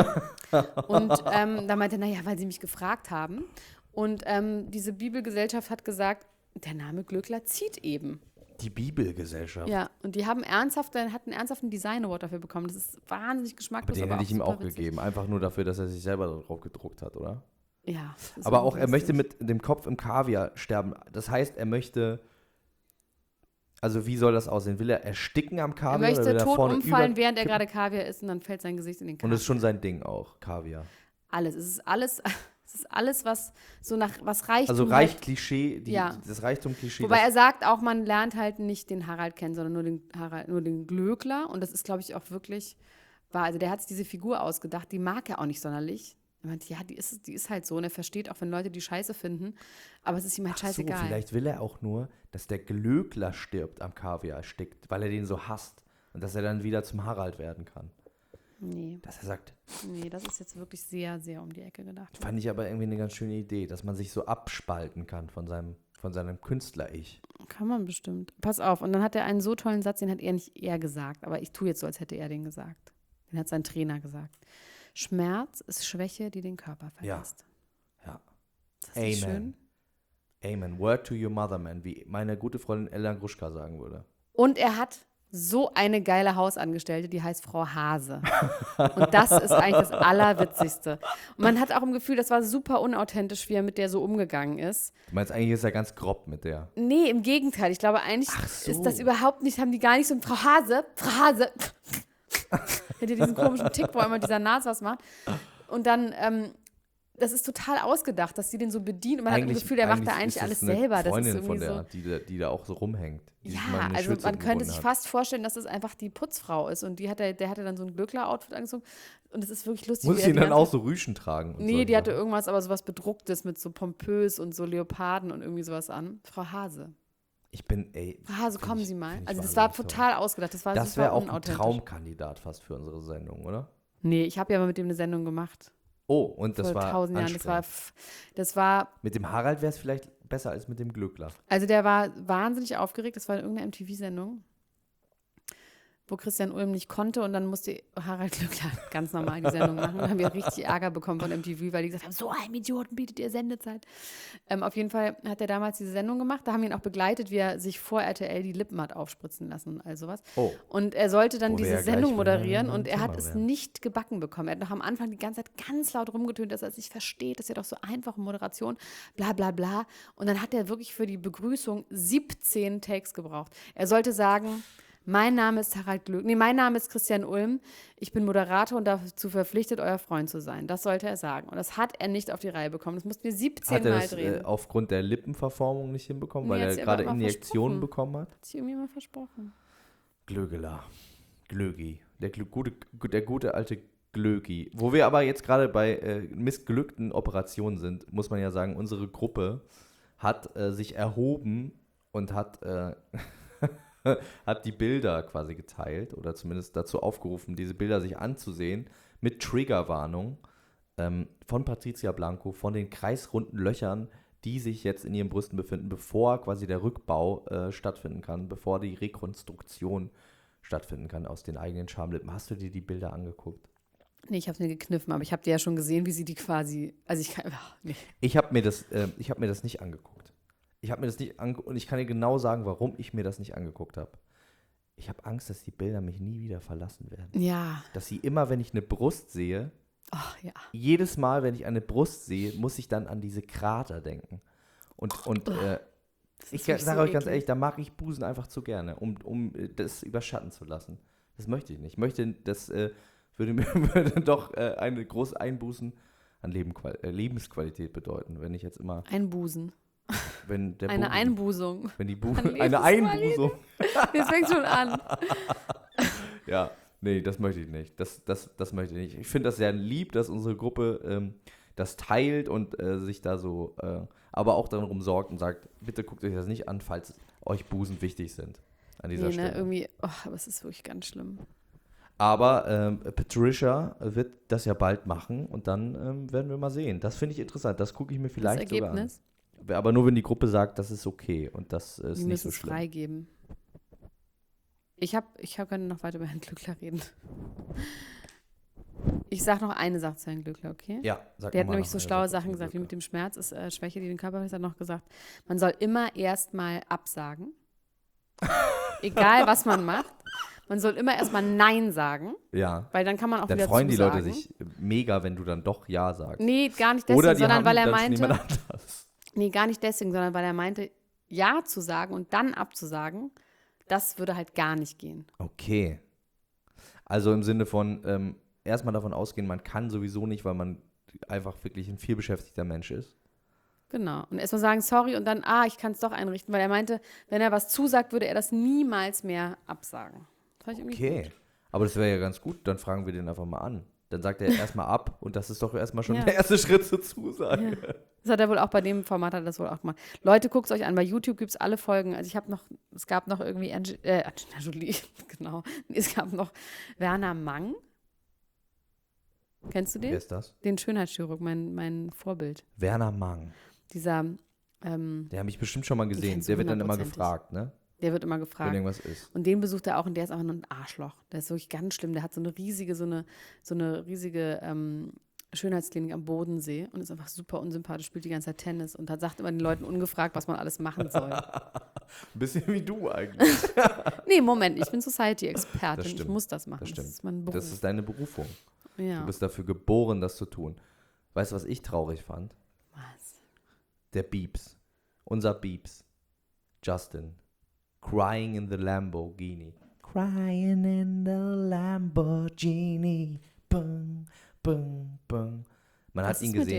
Und ähm, da meinte er, naja, weil sie mich gefragt haben. Und ähm, diese Bibelgesellschaft hat gesagt, der Name Glöckler zieht eben. Die Bibelgesellschaft. Ja, und die haben ernsthaft, hat einen ernsthaften Design Award dafür bekommen. Das ist wahnsinnig Aber geschmacklos. den aber hätte ich ihm super auch witzig. gegeben. Einfach nur dafür, dass er sich selber drauf gedruckt hat, oder? Ja. das ist Aber auch, er lustig. möchte mit dem Kopf im Kaviar sterben. Das heißt, er möchte. Also, wie soll das aussehen? Will er ersticken am Er Kaviar? oder will möchte er tot vorne umfallen, über- während er gerade Kaviar isst und dann fällt sein Gesicht in den Und Kaviar. das ist schon sein Ding auch, Kaviar. Alles. Es ist alles, es ist alles, was so nach, was Reichtum Also halt- reich Klischee, die, Ja. das Reichtum-Klischee. Wobei das- er sagt auch, man lernt halt nicht den Harald kennen, sondern nur den Harald, nur den Glöckler. Und das ist, glaube ich, auch wirklich wahr. Also der hat sich diese Figur ausgedacht, die mag er auch nicht sonderlich. Er meint, ja, die ist, die ist halt so. Und er versteht auch, wenn Leute die Scheiße finden. Aber es ist ihm halt Ach so, scheißegal. vielleicht will er auch nur, dass der Glöckler stirbt am Kaviar erstickt, weil er den so hasst. Und dass er dann wieder zum Harald werden kann. Nee, Dass er sagt, nee, das ist jetzt wirklich sehr, sehr um die Ecke gedacht. fand ich aber irgendwie eine ganz schöne Idee, dass man sich so abspalten kann von seinem, von seinem Künstler-Ich. Kann man bestimmt. Pass auf. Und dann hat er einen so tollen Satz, den hat er nicht er gesagt. Aber ich tue jetzt so, als hätte er den gesagt. Den hat sein Trainer gesagt. Schmerz ist Schwäche, die den Körper Ja. verlässt. Ja. Das ist nicht Amen. schön. Amen. Word to your mother, man, wie meine gute Freundin Ella Gruschka sagen würde. Und er hat so eine geile Hausangestellte, die heißt Frau Hase. Und das ist eigentlich das Allerwitzigste. Und man hat auch im Gefühl, das war super unauthentisch, wie er mit der so umgegangen ist. Du meinst, eigentlich ist er ganz grob mit der. Nee, im Gegenteil. Ich glaube, eigentlich Ach so. ist das überhaupt nicht, haben die gar nicht so, Frau Hase, Frau Hase. Hätte diesen komischen Tick, wo immer dieser Nase was macht. Und dann ähm, das ist total ausgedacht, dass sie den so bedient. Und man hat das Eigentlich- Gefühl, der macht da eigentlich eigentlich ist alles es eine selber. Das ist Freundin irgendwie von der, so. die, da- die da auch so rumhängt. Die sich mal Ja, eine also Schürze man könnte gebunden sich hat. fast vorstellen, dass es einfach die Putzfrau ist. Und die hat, der hatte dann so ein Glöckler-Outfit angezogen. Und es ist wirklich lustig. Muss wie sie er ihn die dann ganze- auch so Rüschen tragen? Und Nee, solche die hatte Sachen? irgendwas, aber sowas Bedrucktes mit so pompös und so Leoparden und irgendwie sowas an. Frau Hase. Ich bin, ey. Frau Hase, find kommen ich- Sie mal. find ich Also das war wahnsinnig total ausgedacht. Das war toll. Das super wäre auch ein unauthentisch. Traumkandidat fast für unsere Sendung, oder? Nee, ich habe ja mal mit dem eine Sendung gemacht. Oh, und das vor war tausend Jahren. Das war, anstrengend. f- das war, Mit dem Harald wäre es vielleicht besser als mit dem Glückler. also der war wahnsinnig aufgeregt. Das war irgendeine M T V-Sendung, wo Christian Ulm nicht konnte und dann musste Harald Glöckler ganz normal die Sendung machen. Dann haben wir richtig Ärger bekommen von M T V, weil die gesagt haben, so einem Idioten bietet ihr Sendezeit. Ähm, auf jeden Fall hat er damals diese Sendung gemacht. Da haben wir ihn auch begleitet, wie er sich vor R T L die Lippen hat aufspritzen lassen und all sowas. Oh. Und er sollte dann Wo wir diese ja gleich Sendung wieder moderieren beim und er hat Thema es wären. nicht gebacken bekommen. Er hat noch am Anfang die ganze Zeit ganz laut rumgetönt, dass er es nicht versteht, das ist ja doch so einfache Moderation, bla bla bla. Und dann hat er wirklich für die Begrüßung siebzehn Takes gebraucht. Er sollte sagen, mein Name ist Harald Glöck, nee, mein Name ist Christian Ulm, ich bin Moderator und dazu verpflichtet, euer Freund zu sein. Das sollte er sagen. Und das hat er nicht auf die Reihe bekommen. Das mussten wir siebzehn Hat er Mal das drehen. äh, aufgrund der Lippenverformung nicht hinbekommen, Nee, weil hat er sie gerade aber immer Injektionen versprochen. bekommen hat? Hat sich irgendwie mal versprochen. Glögeler. Glögi. Der, Glö- gute, der gute alte Glögi. Wo wir aber jetzt gerade bei äh, missglückten Operationen sind, muss man ja sagen, unsere Gruppe hat äh, sich erhoben und hat, äh, hat die Bilder quasi geteilt oder zumindest dazu aufgerufen, diese Bilder sich anzusehen mit Triggerwarnung ähm, von Patricia Blanco, von den kreisrunden Löchern, die sich jetzt in ihren Brüsten befinden, bevor quasi der Rückbau äh, stattfinden kann, bevor die Rekonstruktion stattfinden kann aus den eigenen Schamlippen. Hast du dir die Bilder angeguckt? Nee, ich habe mir gekniffen, aber ich habe dir ja schon gesehen, wie sie die quasi, also ich kann, ach, nee. Ich habe mir, das, äh, ich hab mir das nicht angeguckt. Ich habe mir das nicht angeguckt und ich kann dir genau sagen, warum ich mir das nicht angeguckt habe. Ich habe Angst, dass die Bilder mich nie wieder verlassen werden. Ja, Dass sie immer, wenn ich eine Brust sehe, ach ja. jedes Mal, wenn ich eine Brust sehe, muss ich dann an diese Krater denken. Und, und äh, Das ich ist wirklich sage so euch ganz eklig. ehrlich, da mag ich Busen einfach zu gerne, um, um äh, das überschatten zu lassen. Das möchte ich nicht. Ich möchte, das äh, würde mir würde doch äh, eine große Einbußen an Lebenqual äh, Lebensqualität bedeuten, wenn ich jetzt immer, Einbusen. wenn der Eine Busen- Einbusung. wenn die Bu an eine Lebensqualität. Einbusung. Jetzt fängt schon an. Ja, nee, das möchte ich nicht. Das, das, das möchte ich nicht. Ich finde das sehr lieb, dass unsere Gruppe ähm, das teilt und äh, sich da so, äh, aber auch darum sorgt und sagt, bitte guckt euch das nicht an, falls euch Busen wichtig sind an dieser Nee, Stelle. ne, irgendwie, oh, aber es ist wirklich ganz schlimm. Aber ähm, Patricia wird das ja bald machen und dann ähm, werden wir mal sehen. Das finde ich interessant. Das gucke ich mir Das vielleicht sogar an. Ergebnis, Aber nur, wenn die Gruppe sagt, das ist okay und das ist die nicht müssen so es schlimm. freigeben. Ich habe, ich hab, kann noch weiter über Herrn Glückler reden. Ich sage noch eine Sache zu Herrn Glückler, okay? Ja, sag Der hat mal nämlich noch so eine schlaue Sache Sachen zum gesagt, wie Glück. mit dem Schmerz ist äh, Schwäche, die den Körper hat er noch gesagt. Man soll immer erstmal absagen. Egal, was man macht. Man soll immer erstmal Nein sagen, Ja, weil dann kann man auch dann wieder freuen die zusagen. Leute sich mega, wenn du dann doch Ja sagst. Nee, gar nicht deswegen, Oder die sondern haben weil er dann schon meinte, jemand anders. nee, gar nicht deswegen, sondern weil er meinte, Ja zu sagen und dann abzusagen, das würde halt gar nicht gehen. Okay. Also im Sinne von, ähm, erstmal davon ausgehen, man kann sowieso nicht, weil man einfach wirklich ein vielbeschäftigter Mensch ist. Genau. Und erstmal sagen, sorry und dann, ah, ich kann es doch einrichten, weil er meinte, wenn er was zusagt, würde er das niemals mehr absagen. Das fand ich irgendwie Okay. gut. Aber das wäre ja ganz gut, dann fragen wir den einfach mal an. Dann sagt er erstmal ab und das ist doch erstmal schon Ja. der erste Schritt zur Zusage. Ja. Das hat er wohl auch bei dem Format, hat er das wohl auch gemacht. Leute, guckt es euch an, bei YouTube gibt es alle Folgen. Also ich habe noch, es gab noch irgendwie Ange äh, Angelina Jolie, genau. Nee, es gab noch Werner Mang. Kennst du Wer den? ist das? Den Schönheitschirurg, mein, mein Vorbild. Werner Mang. Dieser, ähm, Der habe ich bestimmt schon mal gesehen. kennst du Der wird dann immer hundertprozentig. gefragt, ne? der wird immer Wenn gefragt. irgendwas ist. Und den besucht er auch und der ist einfach nur ein Arschloch. Der ist wirklich ganz schlimm. Der hat so eine riesige, so eine, so eine riesige ähm, Schönheitsklinik am Bodensee und ist einfach super unsympathisch, spielt die ganze Zeit Tennis und hat, sagt immer den Leuten ungefragt, was man alles machen soll. Ein bisschen wie du eigentlich. Nee, Moment, ich bin Das Society-Expertin. Ich stimmt. muss das machen. Das Das, stimmt. ist mein Beruf. Das ist deine Berufung. ja. Du bist dafür geboren, das zu tun. Weißt du, was ich traurig fand? Was? Der Beeps. Unser Beeps. Justin. Crying in the Lamborghini. Crying in the Lamborghini. Bum, bum, bum. Man Was hat ihn ist mit gesehen. dem?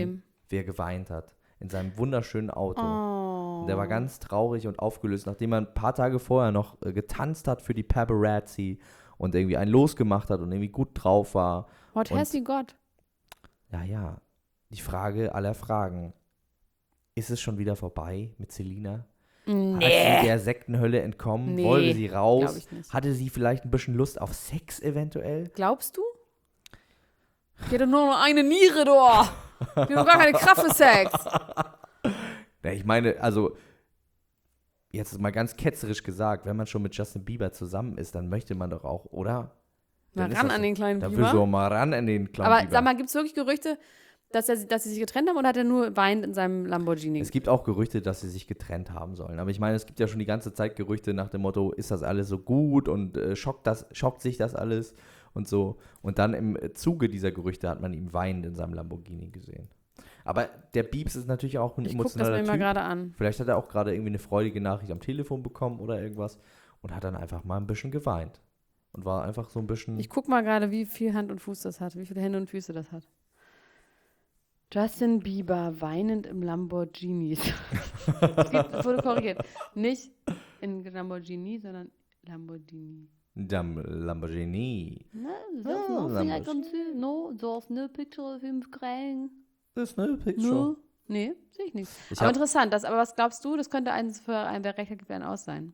wie er geweint hat. In seinem wunderschönen Auto. Oh. Und der war ganz traurig und aufgelöst, nachdem er ein paar Tage vorher noch äh, getanzt hat für die Paparazzi und irgendwie einen losgemacht hat und irgendwie gut drauf war. What und, has he got? Ja, ja. Die Frage aller Fragen. Ist es schon wieder vorbei mit Selina? Nee. Hat sie der Sektenhölle entkommen? Nee, Wollte sie glaub raus? ich nicht. Hatte sie vielleicht ein bisschen Lust auf Sex eventuell? Glaubst du? Die hat doch nur noch eine Niere, du. Die hat doch gar keine Kraft für Sex. Ja, ich meine, also, jetzt mal ganz ketzerisch gesagt, wenn man schon mit Justin Bieber zusammen ist, dann möchte man doch auch, oder? Mal Dann ist ran das an so- den kleinen Da Bieber. will so mal ran an den kleinen Aber Bieber. sag mal, gibt es wirklich Gerüchte, dass, er, dass sie sich getrennt haben oder hat er nur weint in seinem Lamborghini? Es gibt auch Gerüchte, dass sie sich getrennt haben sollen. Aber ich meine, es gibt ja schon die ganze Zeit Gerüchte nach dem Motto, ist das alles so gut und äh, schockt, das, schockt sich das alles und so. Und dann im Zuge dieser Gerüchte hat man ihn weinend in seinem Lamborghini gesehen. Aber der Biebs ist natürlich auch ein ich guck das emotionaler mir mal Typ. gerade an. Vielleicht hat er auch gerade irgendwie eine freudige Nachricht am Telefon bekommen oder irgendwas und hat dann einfach mal ein bisschen geweint. Und war einfach so ein bisschen... Ich guck mal gerade, wie viel Hand und Fuß das hat, wie viele Hände und Füße das hat. Justin Bieber weinend im Lamborghini. Es gibt- es wurde korrigiert. Nicht in Lamborghini, sondern Lamborghini. Dam- Lamborghini. No, there's Ah, nothing I can see. No, there's no picture of him crying. Das ist eine Picture. No. Nee, sehe ich nicht. Ich aber hab- interessant, das, aber was glaubst du, das könnte eins für einen, wer recht hat, gibt, ein Aus sein?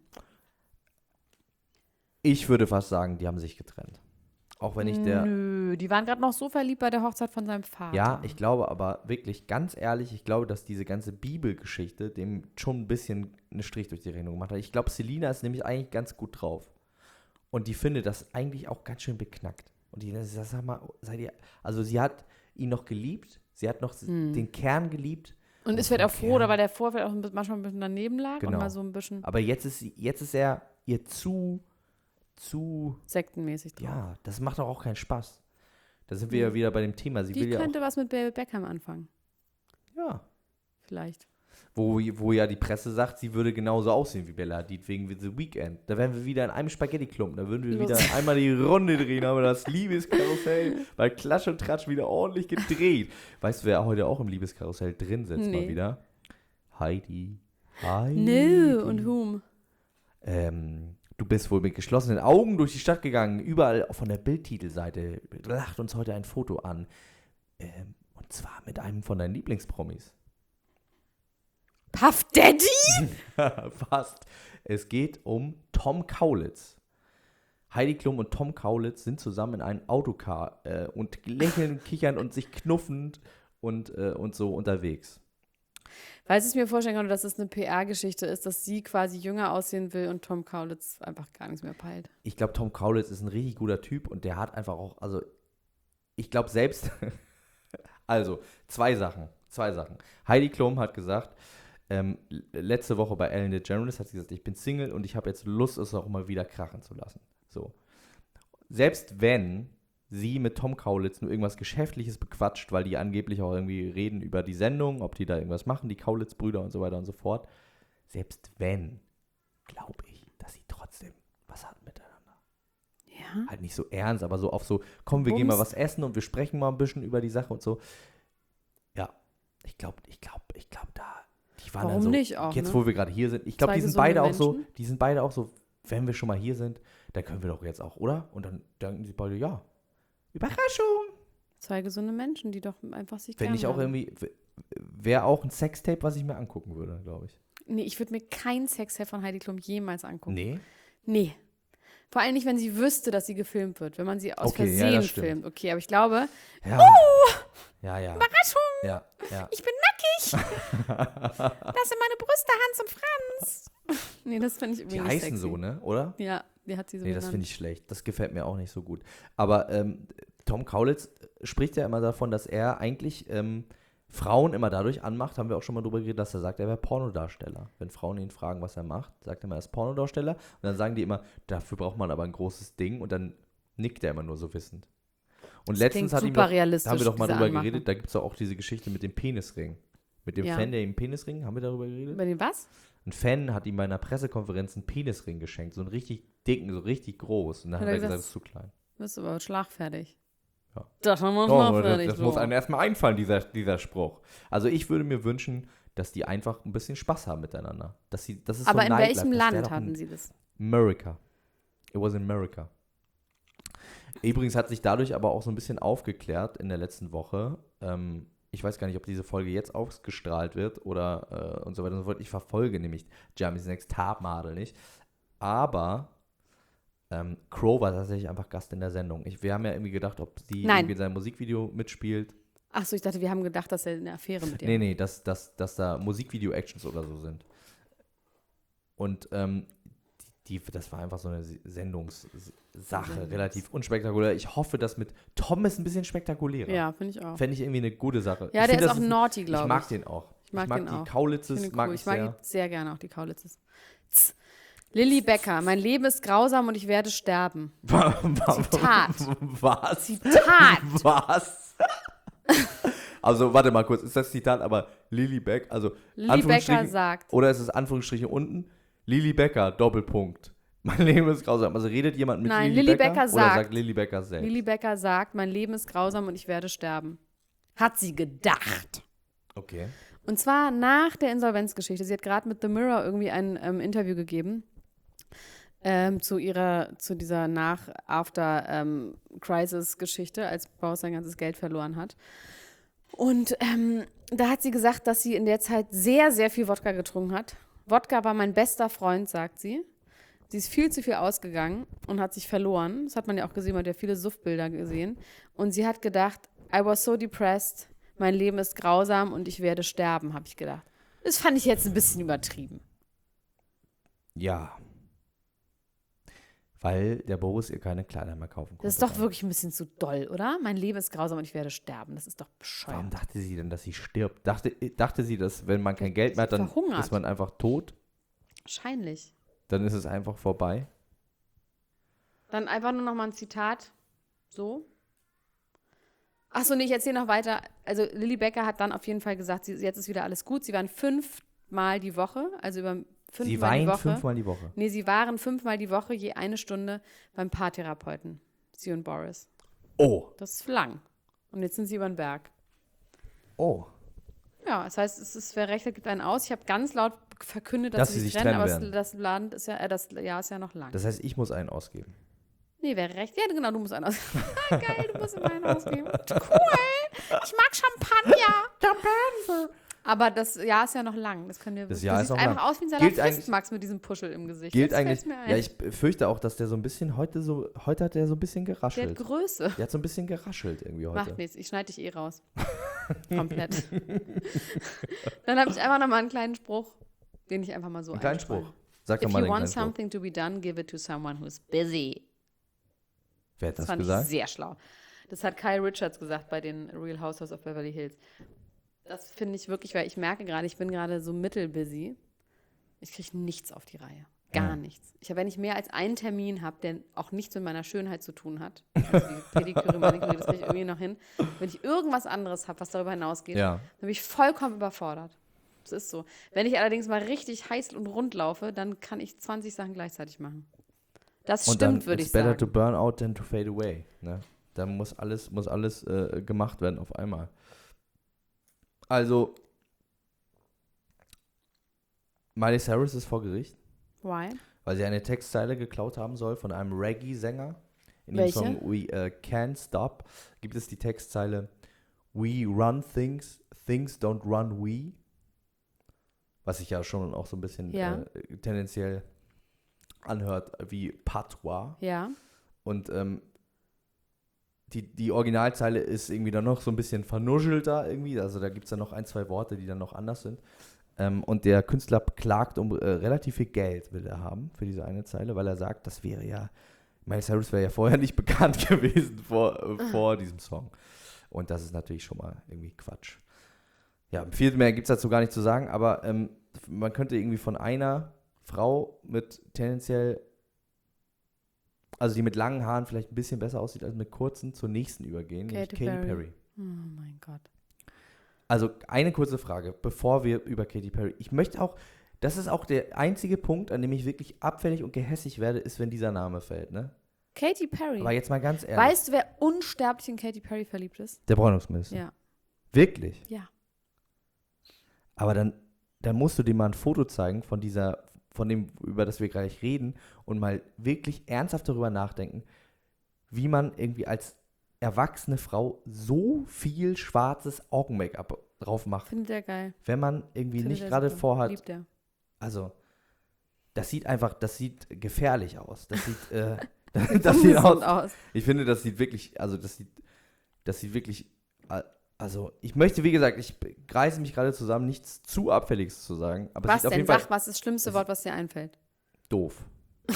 Ich würde fast sagen, die haben sich getrennt. Auch wenn ich der... Nö, die waren gerade noch so verliebt bei der Hochzeit von seinem Vater. Ja, ich glaube aber wirklich, ganz ehrlich, ich glaube, dass diese ganze Bibelgeschichte dem schon ein bisschen einen Strich durch die Rechnung gemacht hat. Ich glaube, Selina ist nämlich eigentlich ganz gut drauf. Und die findet das eigentlich auch ganz schön beknackt. Und die sagt, sag mal, seid ihr, also sie hat ihn noch geliebt, sie hat noch Hm. den Kern geliebt. Und ist vom vielleicht auch froh, Kern. oder weil der Vorfeld auch ein bisschen- manchmal ein bisschen daneben lag Genau. und mal so ein bisschen Aber jetzt ist, sie, jetzt ist er ihr zu, zu, sektenmäßig drauf. ja, das macht doch auch keinen Spaß. Da sind wir ja wieder bei dem Thema. Sie Die will ja könnte was mit Baby Beckham anfangen. auch, ja. Vielleicht. Wo, wo ja die Presse sagt, sie würde genauso aussehen wie Bella Hadid wegen The Weeknd. Da wären wir wieder in einem Spaghetti-Klumpen. Da würden wir Los. wieder einmal die Runde drehen, aber das Liebeskarussell bei Klatsch und Tratsch wieder ordentlich gedreht. Weißt du, wer heute auch im Liebeskarussell drin sitzt Nee. mal wieder? Heidi. Heidi. No, und whom? Ähm, du bist wohl mit geschlossenen Augen durch die Stadt gegangen. Überall von der Bildtitelseite lacht uns heute ein Foto an. Ähm, und zwar mit einem von deinen Lieblingspromis. Puff Daddy? Fast. Es geht um Tom Kaulitz. Heidi Klum und Tom Kaulitz sind zusammen in einem Autocar äh, und lächeln und kichern und sich knuffend und, äh, und so unterwegs. Weil ich mir vorstellen kann, dass es eine P R-Geschichte ist, dass sie quasi jünger aussehen will und Tom Kaulitz einfach gar nichts mehr peilt. Ich glaube, Tom Kaulitz ist ein richtig guter Typ und der hat einfach auch, also ich glaube selbst, also zwei Sachen, zwei Sachen. Heidi Klum hat gesagt, ähm, letzte Woche bei Ellen DeGeneres hat sie gesagt, ich bin Single und ich habe jetzt Lust, es auch mal wieder krachen zu lassen. So. Selbst wenn sie mit Tom Kaulitz nur irgendwas Geschäftliches bequatscht, weil die angeblich auch irgendwie reden über die Sendung, ob die da irgendwas machen, die Kaulitz-Brüder und so weiter und so fort. Selbst wenn, glaube ich, dass sie trotzdem was hat miteinander. Ja? Halt nicht so ernst, aber so auf so, komm, wir gehen mal Bums. was essen und wir sprechen mal ein bisschen über die Sache und so. Ja, ich glaube, ich glaube, ich glaube, da, die waren Warum dann so, nicht auch, jetzt ne? wo wir gerade hier sind, ich glaube, Zwei die sind gesunde beide auch so, Menschen. die sind beide auch so, wenn wir schon mal hier sind, dann können wir doch jetzt auch, oder? Und dann denken sie beide, ja, Überraschung. Zwei gesunde Menschen, die doch einfach sich Wenn gern ich auch haben. irgendwie, wäre auch ein Sextape, was ich mir angucken würde, glaube ich. Nee, ich würde mir kein Sextape von Heidi Klum jemals angucken. Nee? Nee. Vor allem nicht, wenn sie wüsste, dass sie gefilmt wird. Wenn man sie aus Okay, ja, Versehen das stimmt. filmt. Okay, aber ich glaube, Ja. Ja, ja. Überraschung, Ja, ja. ich bin nackig. Das sind meine Brüste, Hans und Franz. Nee, das finde ich irgendwie Die nicht heißen sexy. so, ne? Oder? Ja, die hat sie so Nee, das genannt. finde ich schlecht. Das gefällt mir auch nicht so gut. Aber ähm, Tom Kaulitz spricht ja immer davon, dass er eigentlich ähm, Frauen immer dadurch anmacht, haben wir auch schon mal drüber geredet, dass er sagt, er wäre Pornodarsteller. Wenn Frauen ihn fragen, was er macht, sagt er immer, er ist Pornodarsteller. Und dann sagen die immer, dafür braucht man aber ein großes Ding. Und dann nickt er immer nur so wissend. Und Das letztens klingt hat ihm super doch, da realistisch, haben wir doch mal diese drüber Anmachung. geredet, da gibt es auch diese Geschichte mit dem Penisring. Mit dem Ja. Fan, der ihm einen Penisring, haben wir darüber geredet? Über den was? Ein Fan hat ihm bei einer Pressekonferenz einen Penisring geschenkt, so einen richtig dicken, so richtig groß. Und dann hat, Hat er er gesagt, gesagt, das ist zu klein. Du bist aber schlagfertig. Ja. Das haben wir uns Oh, mal das fertig. das muss einem erstmal einfallen, dieser, dieser Spruch. Also ich würde mir wünschen, dass die einfach ein bisschen Spaß haben miteinander. Dass sie, das ist Aber so in Nightlife. welchem Das wär Land doch hatten ein sie das? America. It was in America. Übrigens hat sich dadurch aber auch so ein bisschen aufgeklärt in der letzten Woche. Ähm, ich weiß gar nicht, ob diese Folge jetzt ausgestrahlt wird oder äh, und so weiter und so fort. Ich verfolge nämlich Germany's Next Topmodel nicht. Aber ähm, Crow war tatsächlich einfach Gast in der Sendung. Ich, wir haben ja irgendwie gedacht, ob sie Nein. irgendwie in seinem Musikvideo mitspielt. Achso, ich dachte, wir haben gedacht, dass er eine Affäre mit ihr Nee, hat. nee, dass, dass, dass da Musikvideo-Actions oder so sind. Und ähm, die, die, das war einfach so eine Sendungssache, Sendungs- relativ unspektakulär. Ich hoffe, dass mit Tom ist ein bisschen spektakulärer. Ja, finde ich auch. Fände ich irgendwie eine gute Sache. Ja, ich der find, ist das auch naughty, glaube ich. Ich mag den auch. Ich mag den die auch. Kaulitzes, Ich finde ihn mag cool. ich Ich mag sehr. ihn sehr gerne, auch die Kaulitzes. Z. Lilly Becker, mein Leben ist grausam und ich werde sterben. Zitat. Was? Zitat. Was? Also, warte mal kurz, ist das Zitat aber Lilly Beck, also Lilly Anführungsstrichen- Becker sagt, Oder ist es Anführungsstriche unten? Lilly Becker, Doppelpunkt. Mein Leben ist grausam. Also redet jemand mit Nein, Lilly Lilly Becker, Becker oder sagt- sagt Lilly Becker selbst? Lilly Becker sagt, mein Leben ist grausam und ich werde sterben. Hat sie gedacht. Okay. Und zwar nach der Insolvenzgeschichte. Sie hat gerade mit The Mirror irgendwie ein ähm, Interview gegeben ähm, zu ihrer, zu dieser Nach-After-Crisis-Geschichte, als Bauhaus sein ganzes Geld verloren hat. Und ähm, da hat sie gesagt, dass sie in der Zeit sehr, sehr viel Wodka getrunken hat. Wodka war mein bester Freund, sagt sie. Sie ist viel zu viel ausgegangen und hat sich verloren. Das hat man ja auch gesehen, man hat ja viele Suffbilder gesehen. Und sie hat gedacht, I was so depressed, mein Leben ist grausam und ich werde sterben, habe ich gedacht. Das fand ich jetzt ein bisschen übertrieben. Ja. Weil der Boris ihr keine Kleider mehr kaufen konnte. Das ist doch wirklich ein bisschen zu doll, oder? Mein Leben ist grausam und ich werde sterben. Das ist doch Warum bescheuert. dachte sie denn, dass sie stirbt? Dachte, dachte sie, dass wenn man kein Geld mehr hat, dann Verhungert. ist man einfach tot? Wahrscheinlich. Dann ist es einfach vorbei? Dann einfach nur noch mal ein Zitat. So. Achso, nee, ich erzähle noch weiter. Also Lilly Becker hat dann auf jeden Fall gesagt, sie, jetzt ist wieder alles gut. Sie waren fünfmal die Woche, also über fünfmal Sie die weint Woche. fünfmal die Woche. Nee, sie waren fünfmal die Woche, je eine Stunde beim Paartherapeuten. Sie und Boris. Oh. Das ist lang. Und jetzt sind sie über den Berg. Oh. Ja, das heißt, es ist, wer recht hat, gibt einen aus. Ich habe ganz laut verkündet, dass, Dass sie sie sich sich trennen, trennen aber werden. das, das Land ist ja, äh, das Jahr ist ja noch lang. Das heißt, ich muss einen ausgeben. Nee, wer recht? Ja, genau, du musst einen ausgeben. Geil, du musst immer einen ausgeben. Cool. Ich mag Champagner. Champagner. Aber das Jahr ist ja noch lang. Das können wir. Das du Jahr ist siehst noch einfach lang. aus wie ein Gilt Salafist, eigentlich- Max, mit diesem Puschel im Gesicht. Gilt Jetzt eigentlich. fällt's mir ein. Ja, ich fürchte auch, dass der so ein bisschen heute so. Heute hat der so ein bisschen Der hat geraschelt. Größe. Der hat so ein bisschen geraschelt irgendwie heute. Macht nichts, ich schneide dich eh raus. Komplett. Dann habe ich einfach nochmal einen kleinen Spruch, den ich einfach mal so Einen kleinen einstreue. Spruch. Sag doch If mal you den want kleinen Spruch. something to be done, give it to someone who's busy. Wer hat Das das fand gesagt? ich sehr schlau. Das hat Kyle Richards gesagt bei den Real Housewives of Beverly Hills. Das finde ich wirklich, weil ich merke gerade, ich bin gerade so mittelbusy. Ich kriege nichts auf die Reihe. Gar Ja. nichts. Ich habe, wenn ich mehr als einen Termin habe, der auch nichts mit meiner Schönheit zu tun hat, also die Pediküre, Maniküre, das kriege ich irgendwie noch hin. Wenn ich irgendwas anderes habe, was darüber hinausgeht, Ja. dann bin ich vollkommen überfordert. Das ist so. Wenn ich allerdings mal richtig heiß und rund laufe, dann kann ich zwanzig Sachen gleichzeitig machen. Das Und dann stimmt, würde it's ich better sagen. to burn out than to fade away. Ne? Da muss alles, muss alles äh, gemacht werden auf einmal. Also, Miley Cyrus ist vor Gericht, Why? weil sie eine Textzeile geklaut haben soll von einem Reggae-Sänger. In Welche? dem Song We uh, Can't Stop gibt es die Textzeile We run things, things don't run we. Was sich ja schon auch so ein bisschen Ja. äh, tendenziell anhört wie Patois. Ja. Und ähm, die, die Originalzeile ist irgendwie dann noch so ein bisschen vernuschelter irgendwie. Also da gibt es dann noch ein, zwei Worte, die dann noch anders sind. Ähm, und der Künstler klagt um äh, relativ viel Geld, will er haben für diese eine Zeile, weil er sagt, das wäre ja, Miley Cyrus wäre ja vorher nicht bekannt gewesen vor, äh, vor diesem Song. Und das ist natürlich schon mal irgendwie Quatsch. Ja, viel mehr gibt es dazu gar nicht zu sagen, aber ähm, man könnte irgendwie von einer Frau mit tendenziell, also die mit langen Haaren vielleicht ein bisschen besser aussieht als mit kurzen, zur nächsten übergehen, nämlich Katy Katy Perry. Perry. Oh mein Gott. Also eine kurze Frage, bevor wir über Katy Perry, ich möchte auch, das ist auch der einzige Punkt, an dem ich wirklich abfällig und gehässig werde, ist, wenn dieser Name fällt, ne? Katy Perry. Aber jetzt mal ganz ehrlich. Weißt du, wer unsterblich in Katy Perry verliebt ist? Der Bräunungsminister. Ja. Wirklich? Ja. Aber dann, dann musst du dir mal ein Foto zeigen von dieser, von dem, über das wir gleich reden und mal wirklich ernsthaft darüber nachdenken, wie man irgendwie als erwachsene Frau so viel schwarzes Augen-Make-up drauf macht. Findet er geil. Wenn man irgendwie Findet nicht er gerade super. vorhat, Liebt er. also das sieht einfach, das sieht gefährlich aus. Das sieht, äh, das sieht aus. aus. Ich finde, das sieht wirklich, also das sieht, das sieht wirklich, äh, also ich möchte, wie gesagt, ich reiße mich gerade zusammen, nichts zu Abfälliges zu sagen. Aber Was es sieht auf denn? jeden Fall Sag, was ist das schlimmste Wort, was dir einfällt? doof.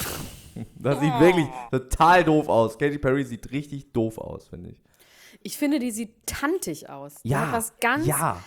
Das sieht wirklich total doof aus. Katy Perry sieht richtig doof aus, finde ich. Ich finde, die sieht tantig aus. Die Ja, hat was ganz ja.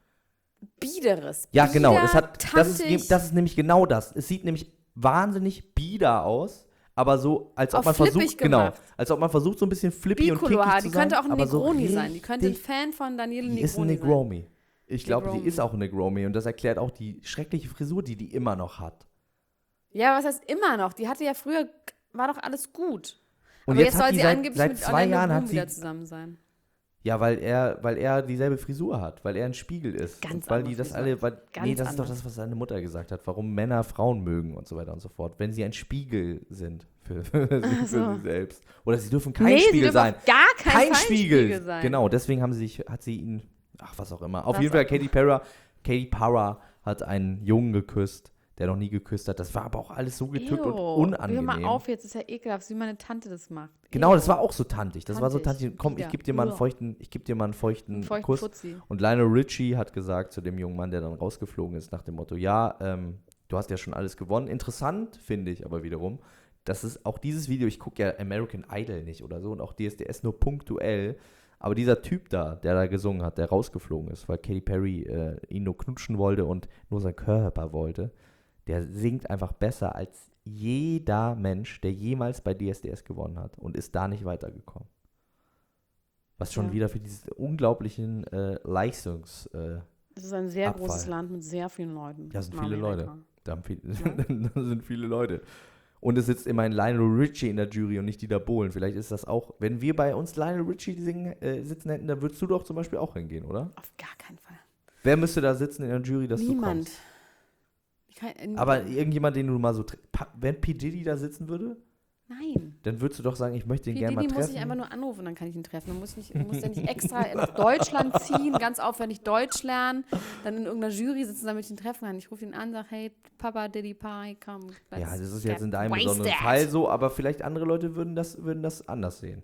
Biederes. Ja, genau. Das, hat, das, ist, tantig. das ist nämlich genau das. Es sieht nämlich wahnsinnig bieder aus, aber so, als ob Auf man flippig versucht, genau, gemacht. als ob man versucht, so ein bisschen flippy und kickig Piccolo-Haar, zu die sein. könnte auch ein aber so Negroni sein. Die könnte ein richtig- Fan von Daniele Die ist ein Negroni sein. Negromi. Ich glaube, die Negromi. ist auch ein Negromi und das erklärt auch die schreckliche Frisur, die die immer noch hat. Ja, was heißt immer noch? Die hatte ja früher, war doch alles gut. Und Aber jetzt jetzt, hat soll die sie seit- angeblich seit mit zwei Orlando Jahren Bloom hat sie- wieder zusammen sein. Ja, weil er, weil er dieselbe Frisur hat, weil er ein Spiegel ist. Ganz und weil andere die das Frisur. alle, weil, Ganz nee, das ist doch anders. das, was seine Mutter gesagt hat, warum Männer Frauen mögen und so weiter und so fort, wenn sie ein Spiegel sind für, für, für so. sie selbst. Oder sie dürfen kein Nee, sie Spiegel dürfen sein. auf gar kein, Kein Fall Spiegel. Spiegel sein. Genau, deswegen haben sie sich, hat sie ihn, ach, was auch immer. Auf Was jeden Fall, auch Katy Perry, Katy Perry hat einen Jungen geküsst, der noch nie geküsst hat. Das war aber auch alles so getückt und Ew. unangenehm. Hör mal auf, jetzt ist ja ekelhaft, wie meine Tante das macht. Genau, Ew. das war auch so tantig. Das war so Tantig. tantig. Komm, ich Wieder. gebe dir mal einen Uah. feuchten, ich gebe dir mal einen feuchten, Ein feuchten Kuss. Fuzzi. Und Lionel Richie hat gesagt zu dem jungen Mann, der dann rausgeflogen ist, nach dem Motto, ja, ähm, du hast ja schon alles gewonnen. Interessant finde ich aber wiederum, dass es auch dieses Video, ich gucke ja American Idol nicht oder so und auch D S D S nur punktuell, aber dieser Typ da, der da gesungen hat, der rausgeflogen ist, weil Katy Perry äh, ihn nur knutschen wollte und nur sein Körper wollte, der singt einfach besser als jeder Mensch, der jemals bei D S D S gewonnen hat und ist da nicht weitergekommen. Was schon Ja. wieder für diesen unglaublichen äh, Leistungs... Äh, Das ist ein sehr Abfall. großes Land mit sehr vielen Leuten. Ja, sind Nach viele Amerika. Leute. Da, haben viel, da sind viele Leute. Und es sitzt immerhin Lionel Richie in der Jury und nicht Dieter Bohlen. Vielleicht ist das auch, wenn wir bei uns Lionel Richie singen, äh, sitzen hätten, dann würdest du doch zum Beispiel auch hingehen, oder? Auf gar keinen Fall. Wer müsste da sitzen in der Jury, dass Niemand. du kommst? Ich kann, Aber irgendjemand, den du mal so... tre- Pa- Wenn P. Diddy da sitzen würde, Nein. dann würdest du doch sagen, ich möchte ihn P. gerne mal Diddy treffen. muss ich einfach nur anrufen, dann kann ich ihn treffen. Dann muss ich nicht, muss ja nicht extra nach Deutschland ziehen, ganz aufwendig Deutsch lernen, dann in irgendeiner Jury sitzen, damit ich ihn treffen kann. Ich rufe ihn an, sage, hey, Papa, Diddy Pie, komm. let's Ja, das ist jetzt get in deinem wasted. besonderen Fall so, aber vielleicht andere Leute würden das, würden das anders sehen.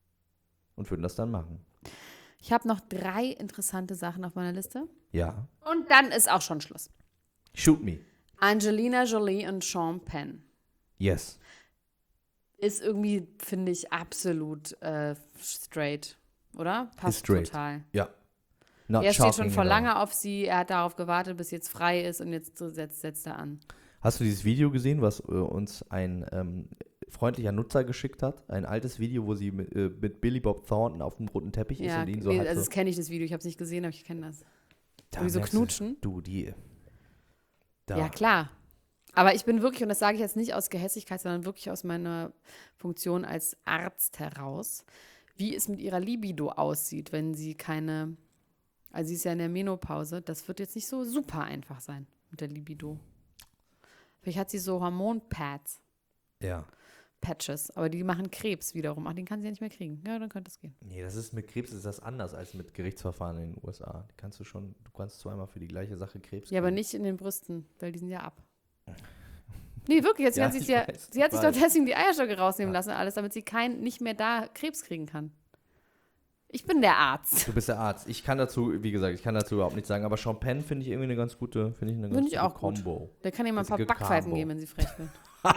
Und würden das dann machen. Ich habe noch drei interessante Sachen auf meiner Liste. Ja. Und dann ist auch schon Schluss. Shoot me. Angelina Jolie und Sean Penn. Yes. Ist irgendwie, finde ich, absolut äh, straight, oder? Passt straight. total. Ja. Not Er steht schon shocking vor at all. lange auf sie, er hat darauf gewartet, bis jetzt frei ist und jetzt so setzt, setzt er an. Hast du dieses Video gesehen, was äh, uns ein ähm, freundlicher Nutzer geschickt hat? Ein altes Video, wo sie mit, äh, mit Billy Bob Thornton auf dem roten Teppich ist Ja, und ihn so nee, halt also so, das kenne ich, das Video. Ich habe es nicht gesehen, aber ich kenne das. da wie so merkst du, knutschen. Du, die. Da. Ja, klar. Aber ich bin wirklich, und das sage ich jetzt nicht aus Gehässigkeit, sondern wirklich aus meiner Funktion als Arzt heraus, wie es mit ihrer Libido aussieht, wenn sie keine, also sie ist ja in der Menopause, das wird jetzt nicht so super einfach sein mit der Libido. Vielleicht hat sie so Hormonpads, Ja. Patches, aber die machen Krebs wiederum. Ach, den kann sie ja nicht mehr kriegen. Ja, dann könnte es gehen. Nee, das ist mit Krebs ist das anders als mit Gerichtsverfahren in den U S A. Die kannst du schon, du kannst zweimal für die gleiche Sache Krebs Ja, aber kriegen. nicht in den Brüsten, weil die sind ja ab. Nee, wirklich, jetzt, sie Ja, hat sich, ich ja, weiß, sie hat ich sich doch weiß. deswegen die Eierstöcke rausnehmen Ja. lassen, alles, damit sie kein, nicht mehr da Krebs kriegen kann. Ich bin der Arzt. Du bist der Arzt. Ich kann dazu, wie gesagt, ich kann dazu überhaupt nichts sagen, aber Sean Penn finde ich irgendwie eine ganz gute, finde ich eine ganz Finde ich gute auch gut. Combo. Der kann ihr mal ein Das paar ist Backpfeifen Combo. geben, wenn sie frech wird.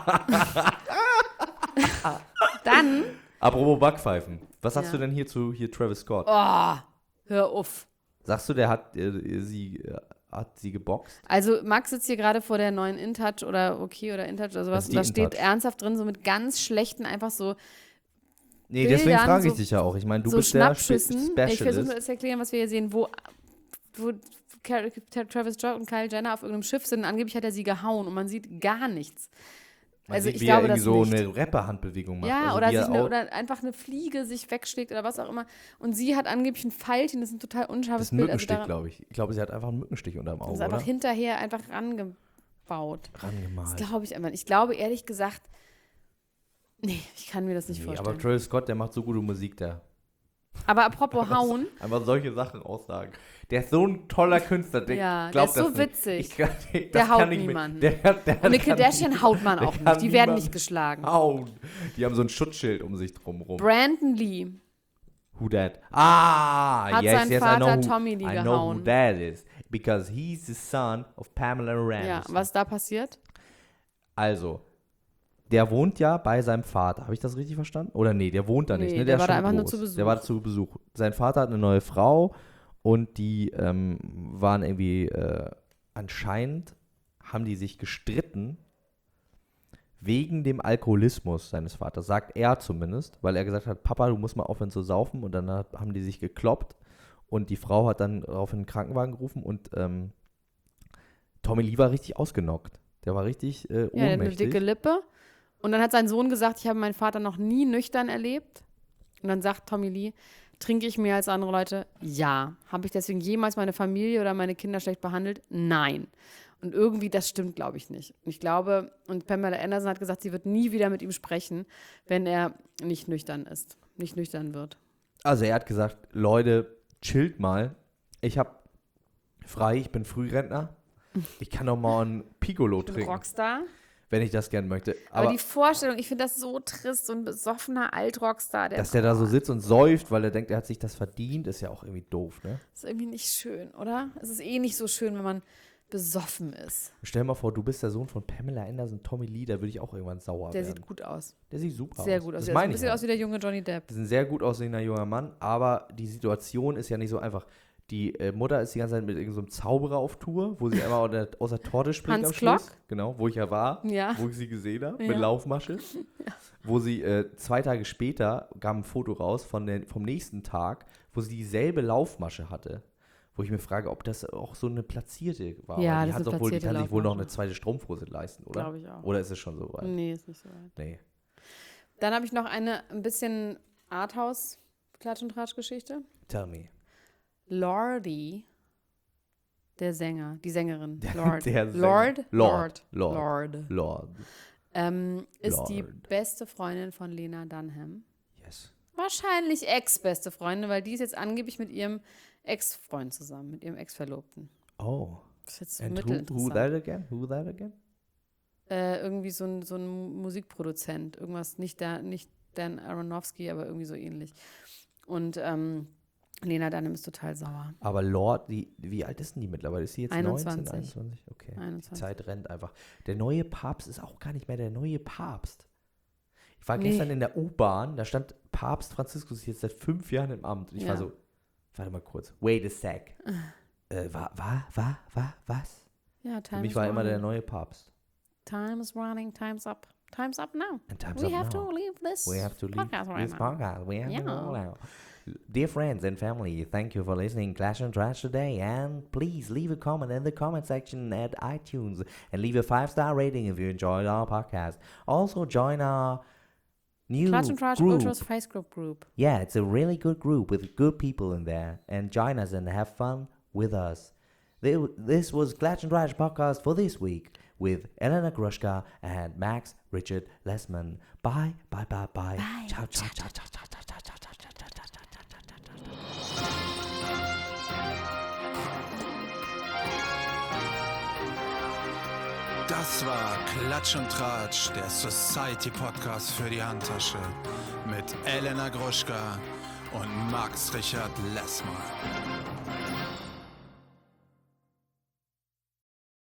Dann, Apropos Backpfeifen. Was sagst Ja. du denn hier zu hier Travis Scott? oh, hör auf. Sagst du, der hat äh, sie äh, hat sie geboxt? Also Max sitzt hier gerade vor der neuen InTouch oder okay oder InTouch oder sowas ist und die da steht InTouch. ernsthaft drin, so mit ganz schlechten, einfach so, Nee, deswegen Bildern, frage ich so- dich ja auch. Ich meine, du so bist der Spe Schnappschüssen. Ich versuche Specialist. nur zu erklären, was wir hier sehen, wo, wo Tra- Travis Scott und Kyle Jenner auf irgendeinem Schiff sind und angeblich hat er sie gehauen und man sieht gar nichts. Man Also sieht, ich wie glaube er das irgendwie so nicht. eine Rapper-Handbewegung macht. Ja, also oder, wie er sich eine, auch- oder einfach eine Fliege sich wegschlägt oder was auch immer. Und sie hat angeblich ein Pfeilchen, das ist ein total unscharfes Das ist ein Bild. Mückenstich, daran- glaube ich. Ich glaube, sie hat einfach einen Mückenstich unter dem Das Auge, ist einfach oder? hinterher einfach rangebaut. Das Rangemalt. glaube ich einfach nicht. Ich glaube ehrlich gesagt, nee, ich kann mir das nicht Nee, vorstellen. aber Travis Scott, der macht so gute Musik, der. Aber apropos Hauen, Einfach solche Sachen aussagen. Der ist so ein toller Künstler. Der Ja, glaubt der ist das so nicht. witzig. Ich kann, das Der haut kann ich mir- niemanden. Der, der, der und eine kann Kardashian nie- haut man der auch kann nicht. Die werden niemand nicht geschlagen. hauen. Die haben so ein Schutzschild um sich drumherum. Brandon Lee Who that? Ah, hat yes, seinen yes, I Vater know who, Tommy Lee I know who gehauen. that is. Because he's the son of Pamela Anderson. Ja, was da passiert? Also, der wohnt ja bei seinem Vater. Habe ich das richtig verstanden? Oder nee, der wohnt da nicht. Nee, Ne? der ist war da schon einfach nur groß. zu Besuch. Der war da zu Besuch. Sein Vater hat eine neue Frau und die ähm, waren irgendwie äh, anscheinend, haben die sich gestritten wegen dem Alkoholismus seines Vaters. Sagt er zumindest, weil er gesagt hat, Papa, du musst mal aufhören zu saufen. Und dann hat, haben die sich gekloppt und die Frau hat dann auf einen Krankenwagen gerufen und ähm, Tommy Lee war richtig ausgenockt. Der war richtig äh, Ja, der hat eine ohnmächtig. dicke Lippe. Und dann hat sein Sohn gesagt, ich habe meinen Vater noch nie nüchtern erlebt. Und dann sagt Tommy Lee, trinke ich mehr als andere Leute? Ja. Habe ich deswegen jemals meine Familie oder meine Kinder schlecht behandelt? Nein. Und irgendwie, das stimmt, glaube ich, nicht. Und ich glaube, und Pamela Anderson hat gesagt, sie wird nie wieder mit ihm sprechen, wenn er nicht nüchtern ist, nicht nüchtern wird. Also er hat gesagt, Leute, chillt mal. Ich habe frei, ich bin Frührentner. Ich kann doch mal ein Piccolo Ich bin trinken, Rockstar. wenn ich das gern möchte. Aber, Aber die Vorstellung, ich finde das so trist, so ein besoffener Altrockstar, der dass der da so sitzt und säuft, weil er denkt, er hat sich das verdient, ist ja auch irgendwie doof, ne? ist irgendwie nicht schön, oder? Es ist eh nicht so schön, wenn man besoffen ist. Stell dir mal vor, du bist der Sohn von Pamela Anderson, Tommy Lee, da würde ich auch irgendwann sauer Der werden. sieht gut aus. Der sieht super Sehr aus. gut aus. Das Der sieht ein meine ich bisschen halt. aus wie der junge Johnny Depp. Das ist ein sehr gut aussehender junger Mann, aber die Situation ist ja nicht so einfach. Die äh, Mutter ist die ganze Zeit mit irgendeinem so Zauberer auf Tour, wo sie einmal aus der, aus der Torte springt Hans am Schluss. Klock? Genau, wo ich ja war, Ja. wo ich sie gesehen habe, Ja. mit Laufmasche. Wo sie äh, zwei Tage später, kam ein Foto raus von den, vom nächsten Tag, wo sie dieselbe Laufmasche hatte. Wo ich mir frage, ob das auch so eine platzierte war. Ja, Weil die das hat ist doch eine wohl, die platzierte kann sich wohl noch Laufmasche. eine zweite Strumpfhose leisten, oder? Glaube ich auch. Oder ist es schon so weit? Nee, ist nicht so weit. Nee. Dann habe ich noch eine ein bisschen Arthouse-Klatsch- und Tratsch-Geschichte. Tell me. Lordi, der Sänger, die Sängerin. Der- Lord. der Sänger. Lord? Lord. Lord. Lord. Lord. Ähm, ist die Lord. beste Freundin von Lena Dunham. Yes. Wahrscheinlich ex-beste Freundin, weil die ist jetzt angeblich mit ihrem Ex-Freund zusammen, mit ihrem Ex-Verlobten. Oh. Das ist jetzt so And who, who mittelinteressant. that again? Who that again? Äh, irgendwie so ein, so ein Musikproduzent. Irgendwas, nicht, der, nicht Dan Aronofsky, aber irgendwie so ähnlich. Und ähm, Lena Dunham ist total sauer. Aber Lord, die, wie alt ist denn die mittlerweile? Ist sie jetzt einundzwanzig. neunzehn, einundzwanzig? Okay. Die einundzwanzig. Zeit rennt einfach. Der neue Papst ist auch gar nicht mehr der neue Papst. Ich war Nee. gestern in der U-Bahn, da stand Papst Franziskus jetzt seit fünf Jahren im Amt. Und ich Ja. war so, warte mal kurz, wait a sec. äh, war, war, war, war, was? Ja, Für time mich is war immer der running. neue Papst. Time is running, time's up. Time's up now. And time's We up have now. to leave this We have to leave podcast right this now. podcast. We have to Yeah. go now. Dear friends and family, thank you for listening Clash and Trash today, and please leave a comment in the comment section at iTunes and leave a five-star rating if you enjoyed our podcast. Also join our new Klatsch und Tratsch group. Ultras Facebook Group. Yeah, it's a really good group with good people in there, and join us and have fun with us. Thi- This was Klatsch and Trash podcast for this week with Elena Grushka and Max Richard Lessman. Bye, bye, bye, bye. Bye. Ciao, ciao, ciao, ciao, ciao, ciao, ciao, ciao, ciao, ciao, ciao, ciao, ciao, ciao. Das war Klatsch und Tratsch, der Society Podcast für die Handtasche mit Elena Gruschka und Max Richard Lessmann.